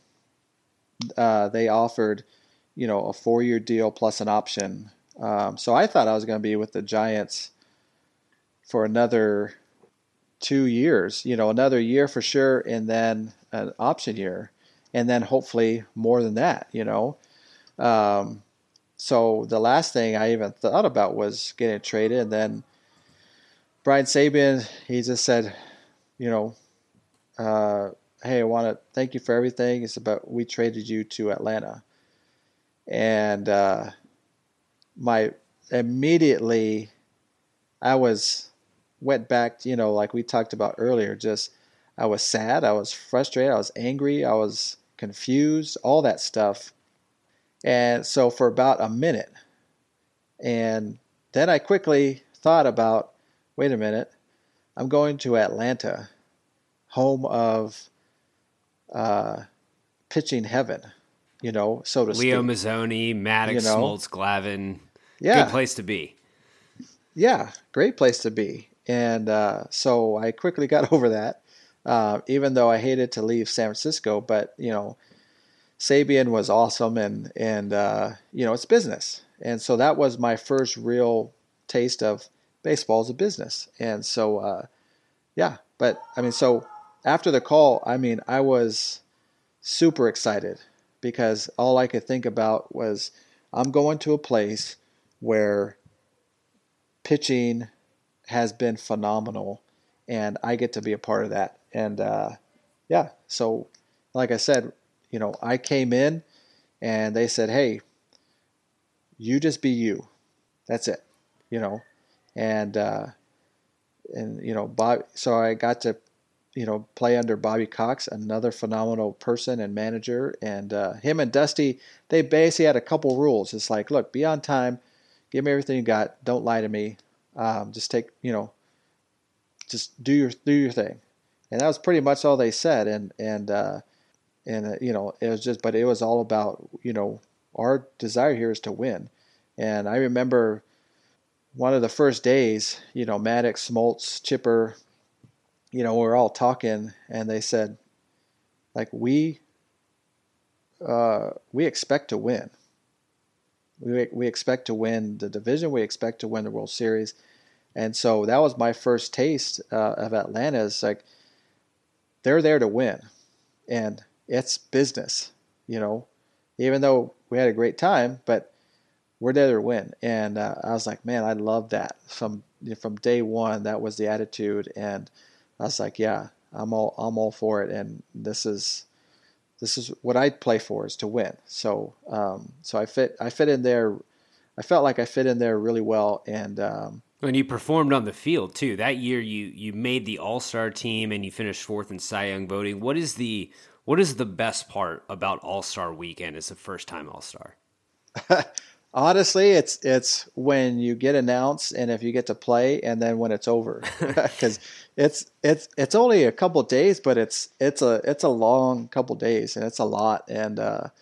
they offered a 4-year deal plus an option. So I thought I was going to be with the Giants for another 2 years, another year for sure, and then an option year, and then hopefully more than that, So the last thing I even thought about was getting traded. And then Brian Sabean, he just said, hey, I want to thank you for everything. It's about, we traded you to Atlanta. And immediately I went back, like we talked about earlier, I was sad, I was frustrated, I was angry, I was confused, all that stuff. And so for about a minute, and then I quickly thought about, wait a minute, I'm going to Atlanta, home of pitching heaven. So to speak. Leo Mazzoni, Maddox, Smoltz, Glavine. Yeah. Good place to be. Yeah, great place to be. And so I quickly got over that, even though I hated to leave San Francisco. But, Sabean was awesome, and it's business. And so that was my first real taste of baseball as a business. And so, yeah. But, so after the call, I was super excited, because all I could think about was, I'm going to a place where pitching has been phenomenal, and I get to be a part of that. And so like I said, I came in and they said, hey, you just be you. That's it, and Bob. So I got to, play under Bobby Cox, another phenomenal person and manager, and him and Dusty. They basically had a couple rules. It's like, look, be on time, give me everything you got, don't lie to me, just take, just do your thing, and that was pretty much all they said. And it was just, but it was all about, our desire here is to win. And I remember one of the first days, Maddox, Smoltz, Chipper, we were all talking, and they said, like, we expect to win. We expect to win the division. We expect to win the World Series. And so that was my first taste of Atlanta. It's like, they're there to win, and it's business, even though we had a great time, but we're there to win. And I was like, man, I love that. From day one, that was the attitude. And I was like, yeah, I'm all for it. And this is what I play for, is to win. So I fit in there. I felt like I fit in there really well. And when you performed on the field too, that year you made the All-Star team and you finished 4th in Cy Young voting. What is the best part about All-Star weekend as a first-time All-Star? Honestly, it's when you get announced and if you get to play, and then when it's over, because it's only a couple of days, but it's a long couple of days, and it's a lot. And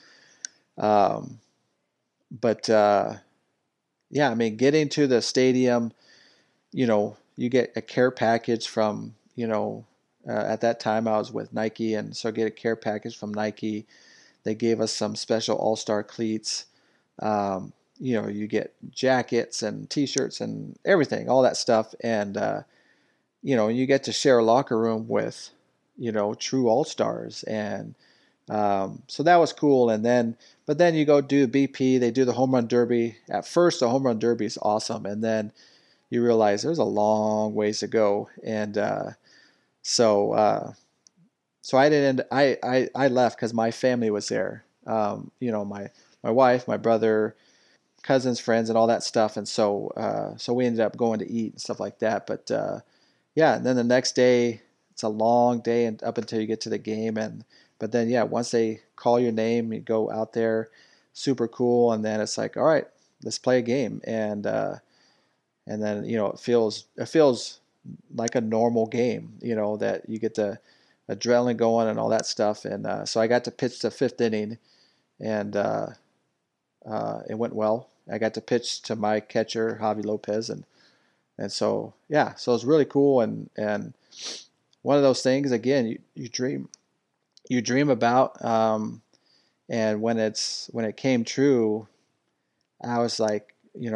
yeah, I mean, getting to the stadium, you get a care package from at that time I was with Nike, and so I get a care package from Nike. They gave us some special All-Star cleats. You get jackets and T-shirts and everything, all that stuff. And, you get to share a locker room with, true All-Stars. And so that was cool. But then you go do the BP, they do the home run derby. At first, the home run derby is awesome. And then you realize there's a long ways to go. And so I didn't, I left because my family was there. My wife, my brother, cousins, friends, and all that stuff. And so we ended up going to eat and stuff like that. But yeah, and then the next day, it's a long day and up until you get to the game. But then, yeah, once they call your name, you go out there, super cool. And then it's like, all right, let's play a game. And then, it feels like a normal game, that you get the adrenaline going and all that stuff. And so I got to pitch the 5th inning, and it went well. I got to pitch to my catcher, Javi Lopez, and so yeah, so it's really cool. And one of those things, again, you dream about, and when it came true, I was like,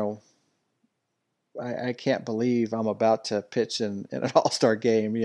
I can't believe I'm about to pitch in an All-Star game.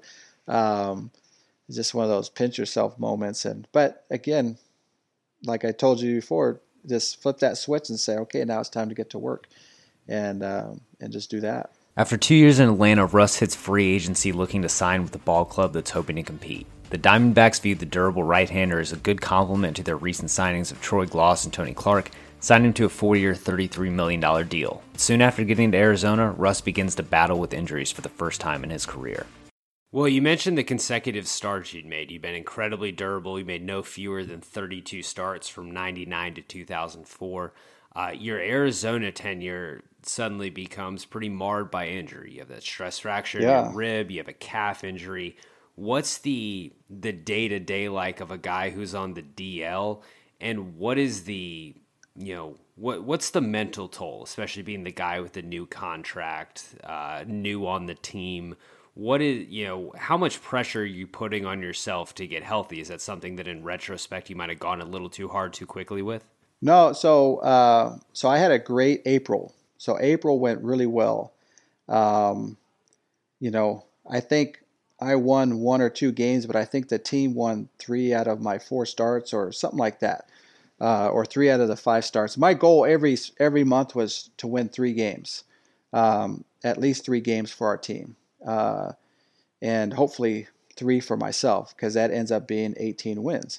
It's just one of those pinch yourself moments. But again, like I told you before, just flip that switch and say, okay, now it's time to get to work, and just do that. After 2 years in Atlanta, Russ hits free agency looking to sign with a ball club that's hoping to compete. The Diamondbacks viewed the durable right-hander as a good complement to their recent signings of Troy Gloss and Tony Clark, signed him to a 4-year, $33 million deal. Soon after getting to Arizona, Russ begins to battle with injuries for the first time in his career. Well, you mentioned the consecutive starts you'd made. You've been incredibly durable. You made no fewer than 32 starts from 99 to 2004. Your Arizona tenure suddenly becomes pretty marred by injury. You have that stress fracture in your rib. You have a calf injury. What's the day-to-day like of a guy who's on the DL? And what is the, what's the mental toll, especially being the guy with the new contract, new on the team? What is, how much pressure are you putting on yourself to get healthy? Is that something that in retrospect you might have gone a little too hard too quickly with? No. So I had a great April. So April went really well. I think I won 1 or 2 games, but I think the team won 3 out of my 4 starts or something like that. Or 3 out of the 5 starts. My goal every month was to win 3 games, at least 3 games for our team. And hopefully 3 for myself, because that ends up being 18 wins,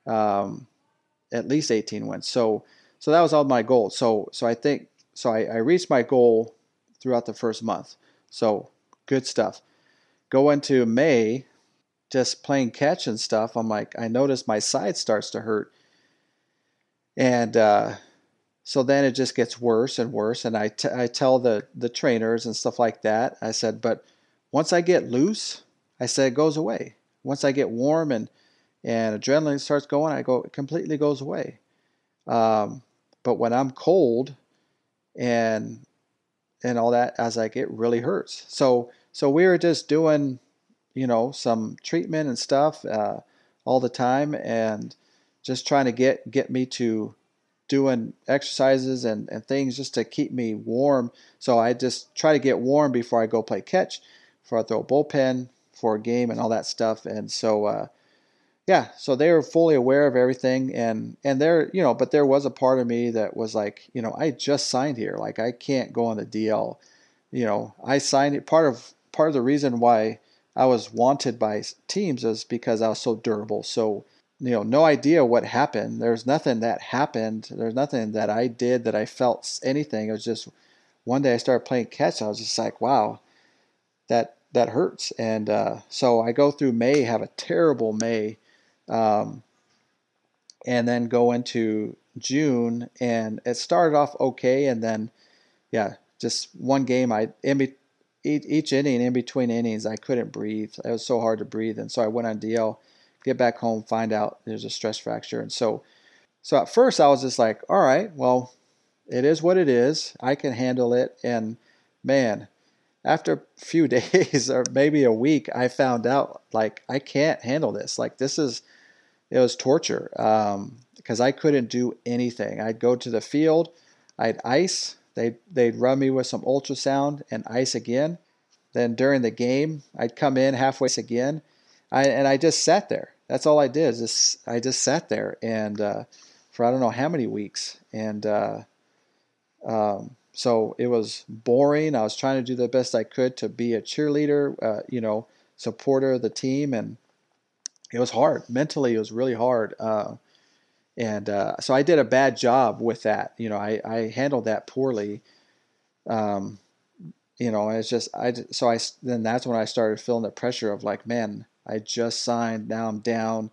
at least 18 wins. So that was all my goal. So I reached my goal throughout the first month. So good stuff. Go into May, just playing catch and stuff. I'm like, I noticed my side starts to hurt. And so then it just gets worse and worse. And I tell the trainers and stuff like that, I said, but once I get loose, I said, it goes away. Once I get warm and adrenaline starts going, it completely goes away. But when I'm cold and all that, I was like, it really hurts. So we were just doing, some treatment and stuff all the time, and just trying to get me to doing exercises and things just to keep me warm. So I just try to get warm before I go play catch, before I throw a bullpen, for a game and all that stuff. And so, so they were fully aware of everything. And there, but there was a part of me that was like, I just signed here. Like, I can't go on the DL. I signed it. Part of the reason why I was wanted by teams is because I was so durable. So, no idea what happened. There's nothing that happened. There's nothing that I did that I felt anything. It was just one day I started playing catch. I was just like, wow, that hurts. And so I go through May, have a terrible May, and then go into June, and it started off okay. And then, just one game, each inning, in between innings, I couldn't breathe. It was so hard to breathe. And so I went on DL, get back home, find out there's a stress fracture. And so at first I was just like, all right, well, it is what it is. I can handle it. And man, after a few days or maybe a week, I found out, like, I can't handle this. Like, it was torture, because I couldn't do anything. I'd go to the field, I'd ice, they'd run me with some ultrasound and ice again. Then during the game, I'd come in halfway again, and I just sat there. That's all I did. I just sat there, and for I don't know how many weeks. And so it was boring. I was trying to do the best I could to be a cheerleader, supporter of the team, and it was hard. Mentally, it was really hard. So I did a bad job with that. I handled that poorly. It's just then that's when I started feeling the pressure of, like, man, I just signed. Now I'm down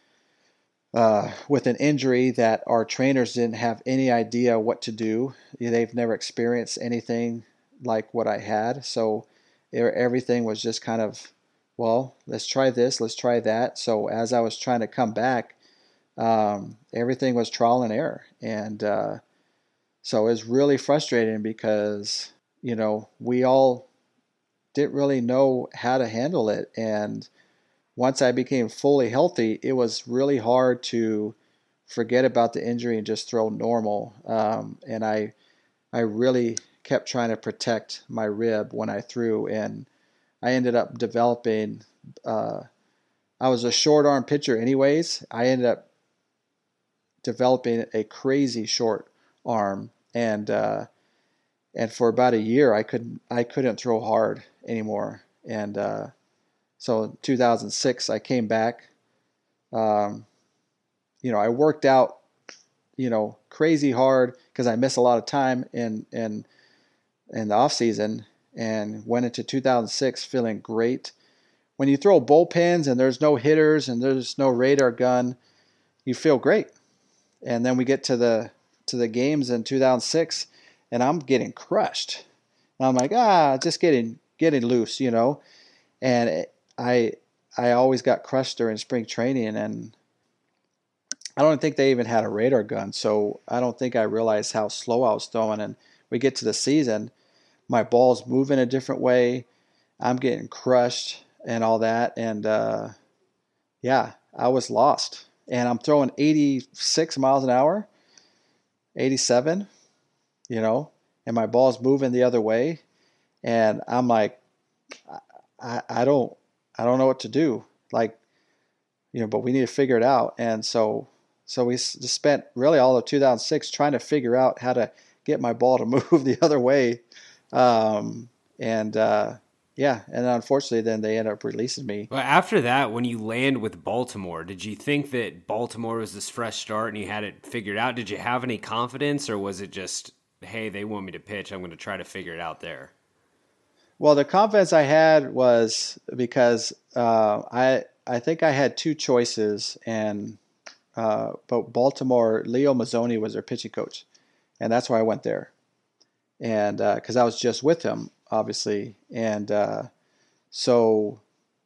with an injury that our trainers didn't have any idea what to do. They've never experienced anything like what I had. So everything was just kind of, well, let's try this, let's try that. So as I was trying to come back, everything was trial and error. And so it was really frustrating because, we all didn't really know how to handle it. And once I became fully healthy, it was really hard to forget about the injury and just throw normal. And I really kept trying to protect my rib when I threw, and I ended up developing. I was a short arm pitcher, anyways. I ended up developing a crazy short arm, and for about a year, I couldn't throw hard anymore. And so in 2006, I came back. I worked out, crazy hard because I missed a lot of time in the off season, and went into 2006 feeling great. When you throw bullpens and there's no hitters and there's no radar gun, you feel great. And then we get to the games in 2006, and I'm getting crushed. And I'm like, just getting loose, And I always got crushed during spring training, and I don't think they even had a radar gun, so I don't think I realized how slow I was throwing. And we get to the season, my ball's moving a different way, I'm getting crushed and all that, and I was lost. And I'm throwing 86 miles an hour, 87, and my ball's moving the other way, and I'm like, I don't know what to do, but we need to figure it out. And so we just spent really all of 2006 trying to figure out how to get my ball to move the other way. yeah, and unfortunately, then they ended up releasing me. Well, after that, when you land with Baltimore, did you think that Baltimore was this fresh start and you had it figured out? Did you have any confidence, or was it just, hey, they want me to pitch, I'm going to try to figure it out there? Well, the confidence I had was because I think I had two choices, and but Baltimore, Leo Mazzoni was their pitching coach, and that's why I went there, and because I was just with him, obviously, and so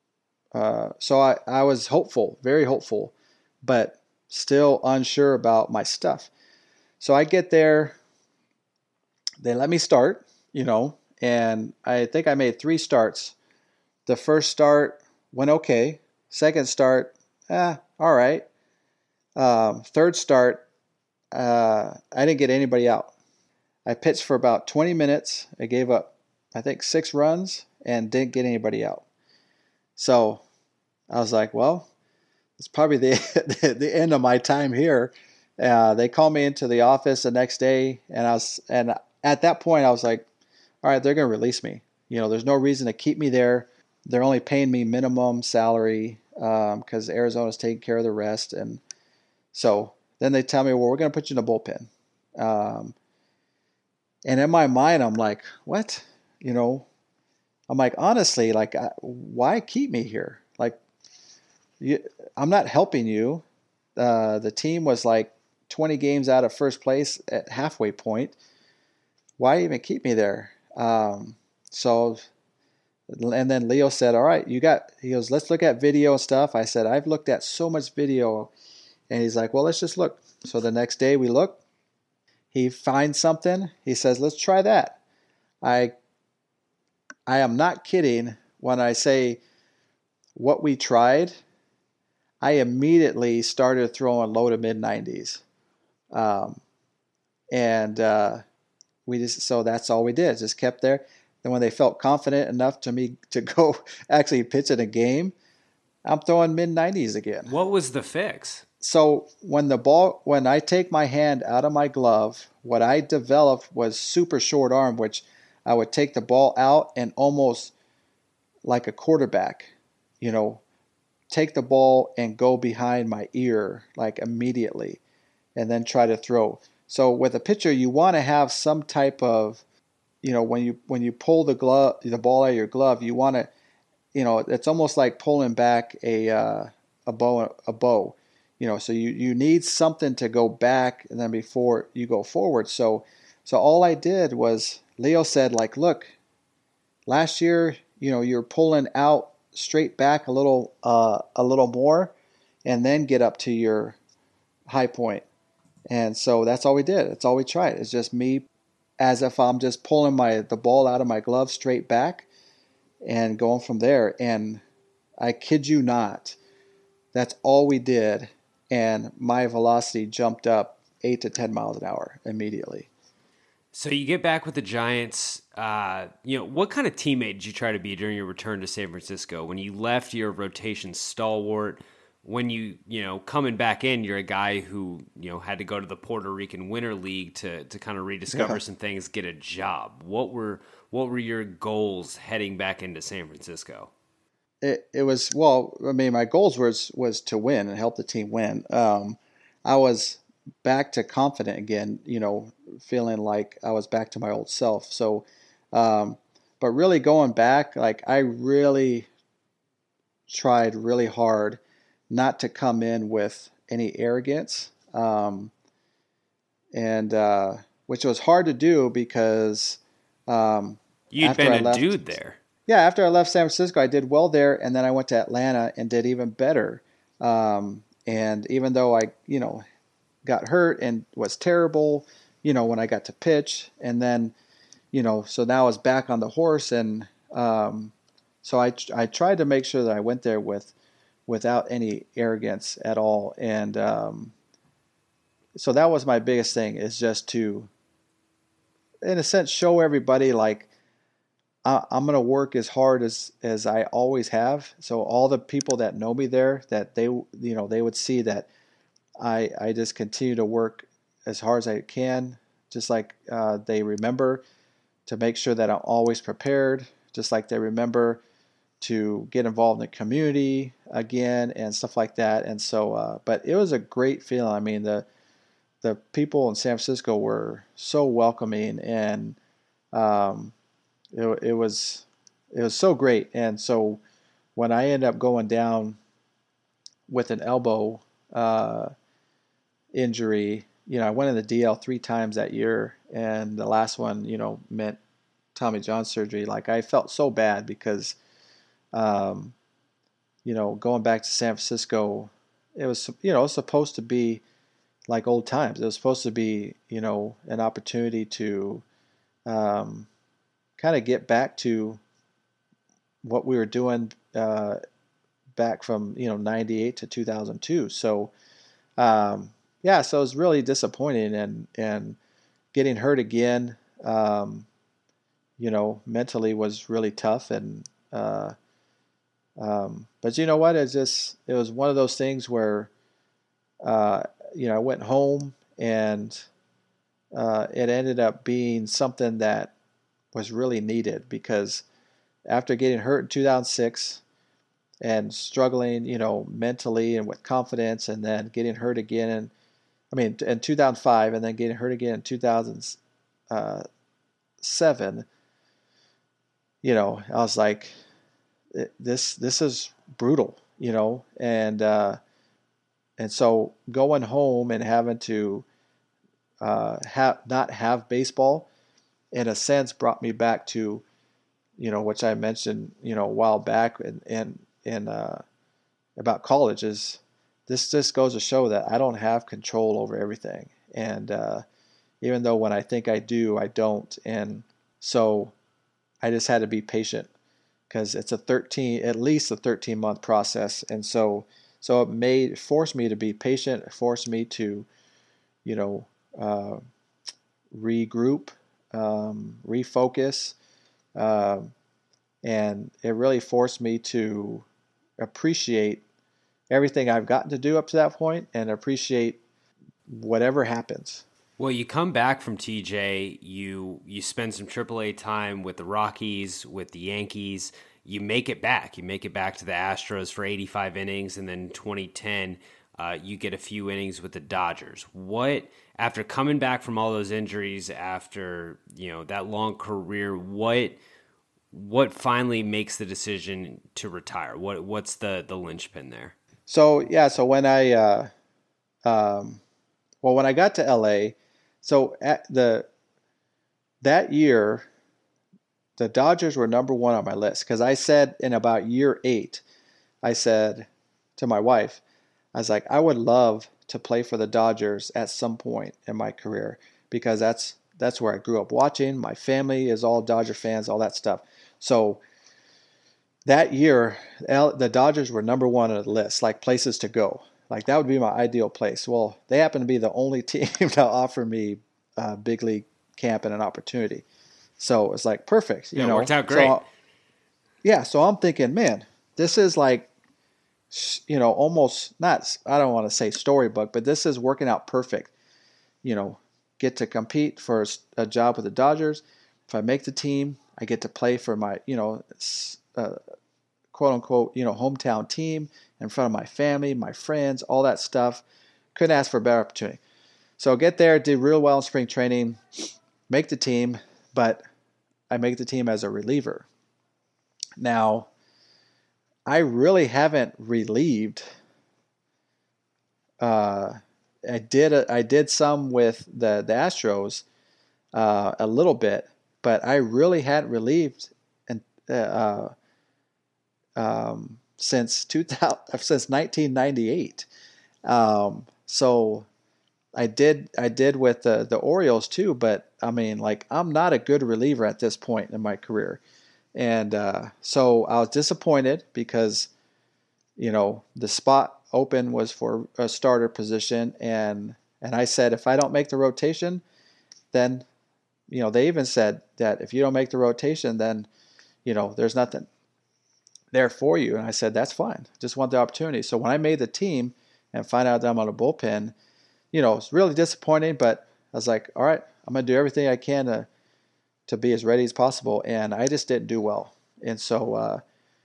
I was hopeful, very hopeful, but still unsure about my stuff. So I get there, they let me start, and I think I made 3 starts. The first start went okay. Second start, all right. Third start, I didn't get anybody out. I pitched for about 20 minutes. I gave up, I think, 6 runs and didn't get anybody out. So I was like, well, it's probably the end of my time here. They called me into the office the next day, and at that point I was like, all right, they're going to release me. There's no reason to keep me there. They're only paying me minimum salary because Arizona's taking care of the rest. And so then they tell me, well, we're going to put you in the bullpen. And in my mind, I'm like, what? I'm like, honestly, like, why keep me here? Like, I'm not helping you. The team was like 20 games out of first place at halfway point. Why even keep me there? And then Leo said, all right, he goes, let's look at video and stuff. I said, I've looked at so much video. And he's like, well, let's just look. So the next day we look. He finds something. He says, let's try that. I am not kidding when I say what we tried. I immediately started throwing low to mid 90s. So that's all we did. Just kept there. And when they felt confident enough to me to go actually pitch in a game, I'm throwing mid 90s again. What was the fix? So when I take my hand out of my glove, what I developed was super short arm, which I would take the ball out and almost like a quarterback, take the ball and go behind my ear like immediately and then try to throw. So with a pitcher, you want to have some type of, when you pull the ball out of your glove, you want to, it's almost like pulling back a bow. So you need something to go back and then before you go forward. So all I did was, Leo said, like, look, last year, you're pulling out straight back a little more and then get up to your high point. And so that's all we did. That's all we tried. It's just me as if I'm just pulling the ball out of my glove straight back and going from there. And I kid you not, that's all we did. And my velocity jumped up 8 to 10 miles an hour immediately. So you get back with the Giants. What kind of teammate did you try to be during your return to San Francisco? When you left, you're a rotation stalwart. When you coming back in, you're a guy who had to go to the Puerto Rican Winter League to kind of rediscover some things, get a job. What were your goals heading back into San Francisco? It was, well, I mean, my goals was to win and help the team win. I was back to confident again, feeling like I was back to my old self. So, but really going back, like I really tried really hard not to come in with any arrogance, and which was hard to do because you'd been a dude there. Yeah, after I left San Francisco, I did well there, and then I went to Atlanta and did even better. And even though I, got hurt and was terrible, when I got to pitch, and then, so now I was back on the horse, and so I tried to make sure that I went there without any arrogance at all, and so that was my biggest thing, is just to, in a sense, show everybody like, I'm going to work as hard as I always have. So all the people that know me there, that they would see that I just continue to work as hard as I can, just like they remember, to make sure that I'm always prepared, just like they remember to get involved in the community again and stuff like that. And so, but it was a great feeling. I mean, the people in San Francisco were so welcoming, and it was so great. And so when I ended up going down with an elbow injury, I went in the DL 3 times that year, and the last one, meant Tommy John surgery. Like, I felt so bad because, going back to San Francisco, it was, supposed to be like old times. It was supposed to be, an opportunity to kind of get back to what we were doing back from 98 to 2002. So so it was really disappointing, and getting hurt again, mentally was really tough. And but you know what? It was one of those things where I went home, and it ended up being something that was really needed, because after getting hurt in 2006 and struggling, mentally and with confidence, and then getting hurt again in 2005, and then getting hurt again in 2007, I was like, this is brutal, and so going home and having to not have baseball, in a sense, brought me back to, which I mentioned, a while back, and about college, is this just goes to show that I don't have control over everything. And even though when I think I do, I don't. And so I just had to be patient, because it's at least a 13-month process. And so it forced me to be patient. It forced me to, regroup, refocus, and it really forced me to appreciate everything I've gotten to do up to that point, and appreciate whatever happens. Well, you come back from TJ, you spend some AAA time with the Rockies, with the Yankees. You make it back. You make it back to the Astros for 85 innings, and then 2010, you get a few innings with the Dodgers. What, after coming back from all those injuries, after that long career, what finally makes the decision to retire? What's the linchpin there? So when I when I got to LA, so that year, the Dodgers were number 1 on my list, because I said in about year 8, I said to my wife, I was like, I would love to play for the Dodgers at some point in my career, because that's where I grew up watching. My family is all Dodger fans, all that stuff. So that year, the Dodgers were number 1 on the list, like places to go. Like, that would be my ideal place. Well, they happen to be the only team to offer me big league camp and an opportunity. So it's like perfect. It worked out great. So I'm thinking, man, this is like, almost not, I don't want to say storybook, but this is working out perfect. Get to compete for a job with the Dodgers. If I make the team, I get to play for my, quote unquote, hometown team in front of my family, my friends, all that stuff. Couldn't ask for a better opportunity. So get there, did real well in spring training, make the team, but I make the team as a reliever. Now, I really haven't relieved. I did some with the Astros, a little bit, but I really hadn't relieved since 1998. So I did with the Orioles too, but I mean, like, I'm not a good reliever at this point in my career. And so I was disappointed because, the spot open was for a starter position. And I said, if I don't make the rotation, then, they even said that if you don't make the rotation, then, there's nothing there for you. And I said, that's fine. Just want the opportunity. So when I made the team and find out that I'm on a bullpen, it's really disappointing, but I was like, all right, I'm going to do everything I can to be as ready as possible. And I just didn't do well. And so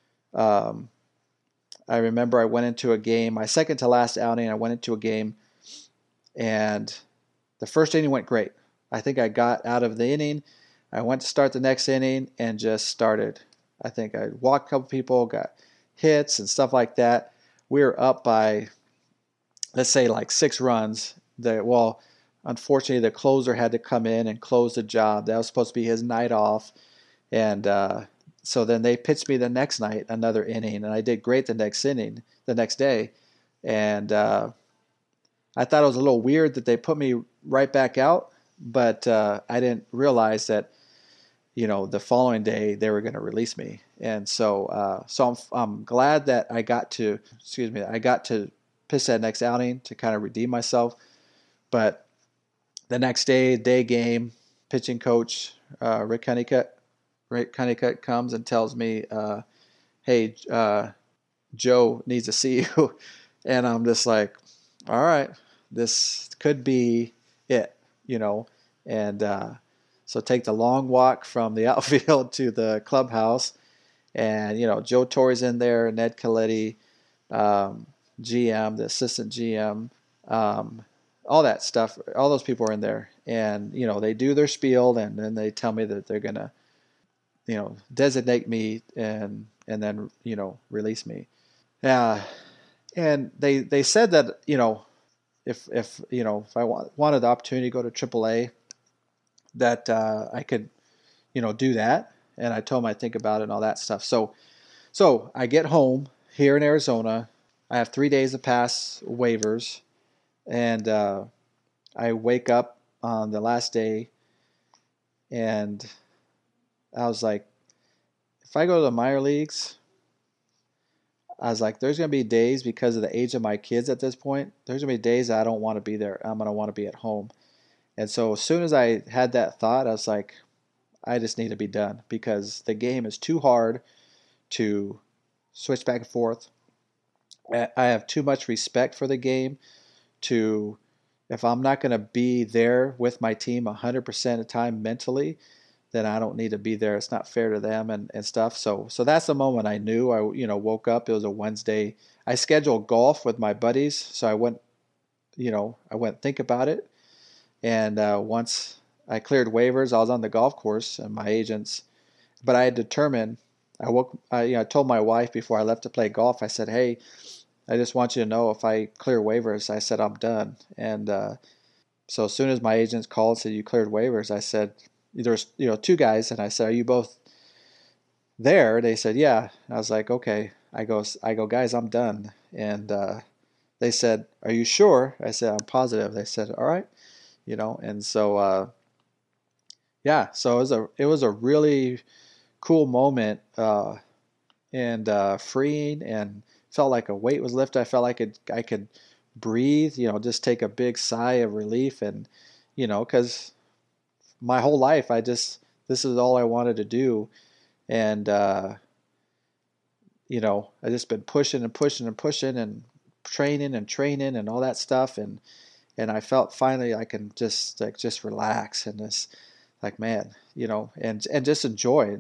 I remember I went into a game, my second to last outing, I went into a game, and the first inning went great. I think I got out of the inning. I went to start the next inning and just started. I think I walked a couple people, got hits and stuff like that. We were up by, let's say, like 6 runs. Unfortunately, the closer had to come in and close the job. That was supposed to be his night off. And so then they pitched me the next night, another inning, and I did great the next day. And I thought it was a little weird that they put me right back out, but I didn't realize that, the following day they were going to release me. And so I'm glad that I got to pitch that next outing to kind of redeem myself. But the next day game, pitching coach Rick Honeycutt comes and tells me, hey, Joe needs to see you. And I'm just like, all right, this could be it, and so take the long walk from the outfield to the clubhouse, and Joe Torre's in there, Ned Coletti, GM, the assistant GM, all that stuff. All those people are in there, and they do their spiel, and then they tell me that they're gonna, designate me and then release me. And they said that if I wanted the opportunity to go to AAA, that I could do that. And I told them I'd think about it and all that stuff. So I get home here in Arizona. I have 3 days to pass waivers, and I wake up on the last day, and I was like, if I go to the minor leagues, I was like, there's going to be days, because of the age of my kids at this point, there's going to be days I don't want to be there. I'm going to want to be at home. And so as soon as I had that thought, I was like, I just need to be done, because the game is too hard to switch back and forth. I have too much respect for the game to, if I'm not going to be there with my team 100% of the time mentally, then I don't need to be there. It's not fair to them and stuff. So that's the moment I knew. I woke up. It was a Wednesday. I scheduled golf with my buddies, so I went think about it. And once I cleared waivers, I was on the golf course, and my agents. But I had determined. I told my wife before I left to play golf. I said, "Hey, I just want you to know, if I clear waivers," I said, "I'm done." And so as soon as my agents called and said, "You cleared waivers," I said, there's 2 guys, and I said, "Are you both there?" They said, "Yeah." I was like, "Okay." I go, "Guys, I'm done." And they said, "Are you sure?" I said, "I'm positive." They said, "All right." And so so it was a really cool moment, and freeing, and felt like a weight was lifted. I felt like I could breathe, just take a big sigh of relief, and because my whole life this is all I wanted to do, and I just been pushing and pushing and pushing and training and all that stuff, and I felt finally I can just relax and just man, and just enjoy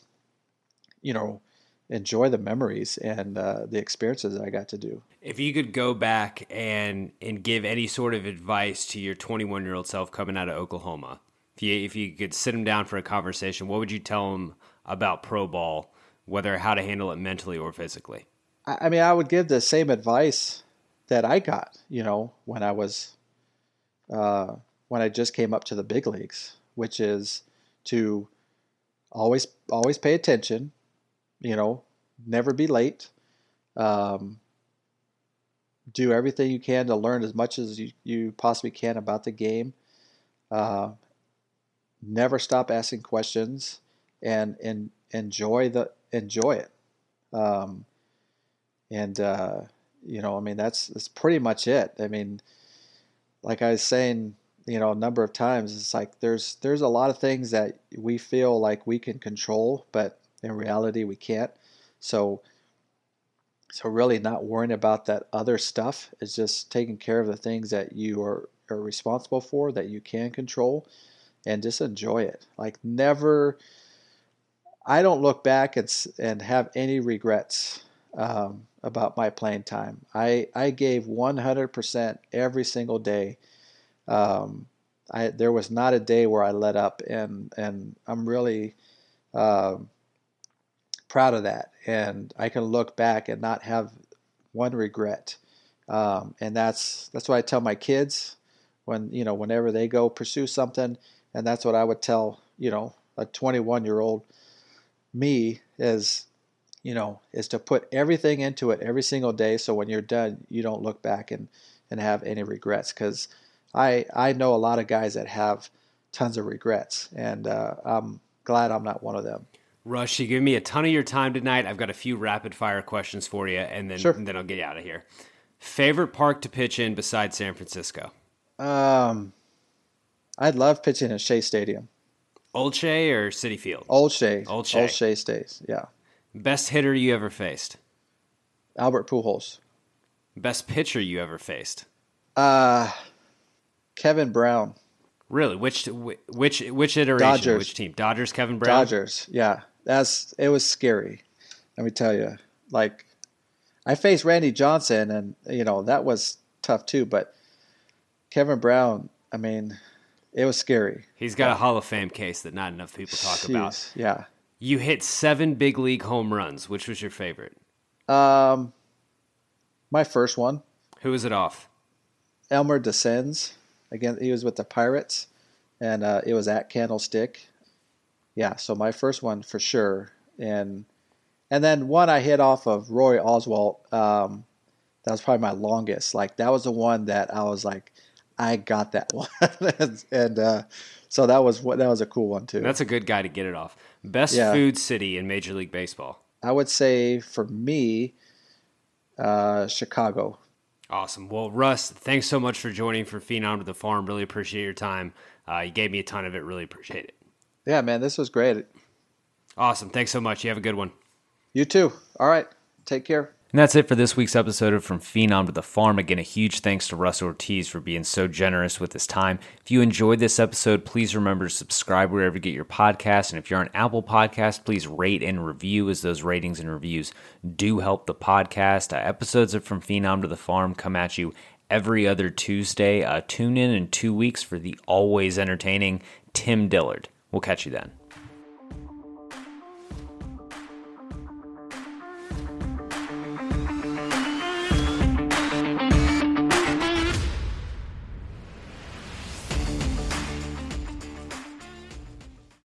enjoy the memories and the experiences that I got to do. If you could go back and give any sort of advice to your 21-year-old self coming out of Oklahoma, if you could sit him down for a conversation, what would you tell him about pro ball, whether how to handle it mentally or physically? I mean, I would give the same advice that I got, when I was when I just came up to the big leagues, which is to always pay attention, never be late, do everything you can to learn as much as you possibly can about the game, never stop asking questions, and enjoy it. I mean, that's pretty much it. I mean, like I was saying, a number of times, it's like there's a lot of things that we feel like we can control, but in reality we can't. So really not worrying about that other stuff is just taking care of the things that you are responsible for, that you can control, and just enjoy it. Like never, I don't look back and have any regrets about my playing time. I gave 100% every single day. There was not a day where I let up, and I'm really proud of that. And I can look back and not have one regret. And that's what I tell my kids whenever they go pursue something. And that's what I would tell, a 21-year-old me is to put everything into it every single day. So when you're done, you don't look back and have any regrets. Because I know a lot of guys that have tons of regrets, and I'm glad I'm not one of them. Russ, you give me a ton of your time tonight. I've got a few rapid fire questions for you, and then, Sure. and then I'll get you out of here. Favorite park to pitch in besides San Francisco? I'd love pitching at Shea Stadium. Old Shea or Citi Field? Old Shea. Old Shea. Old Shea stays, yeah. Best hitter you ever faced? Albert Pujols. Best pitcher you ever faced? Kevin Brown. Really? Which iteration? Dodgers. Which team? Dodgers, Kevin Brown? Dodgers, yeah. It was scary. Let me tell you. Like, I faced Randy Johnson, and, that was tough too, but Kevin Brown, I mean, it was scary. He's got a Hall of Fame case that not enough people talk about. Yeah. You hit 7 big league home runs. Which was your favorite? My first one. Who was it off? Elmer DeSenz. Again, he was with the Pirates, and it was at Candlestick. Yeah, so my first one for sure. And then one I hit off of Roy Oswalt. That was probably my longest. Like, that was the one that I was like, I got that one. and so that was a cool one too. That's a good guy to get it off. Best food city in Major League Baseball? I would say for me, Chicago. Awesome. Well, Russ, thanks so much for joining for Phenom to the Farm. Really appreciate your time. You gave me a ton of it. Really appreciate it. Yeah, man, this was great. Awesome. Thanks so much. You have a good one. You too. All right. Take care. And that's it for this week's episode of From Phenom to the Farm. Again, a huge thanks to Russ Ortiz for being so generous with his time. If you enjoyed this episode, please remember to subscribe wherever you get your podcasts. And if you're on Apple Podcasts, please rate and review, as those ratings and reviews do help the podcast. Episodes of From Phenom to the Farm come at you every other Tuesday. Tune in 2 weeks for the always entertaining Tim Dillard. We'll catch you then.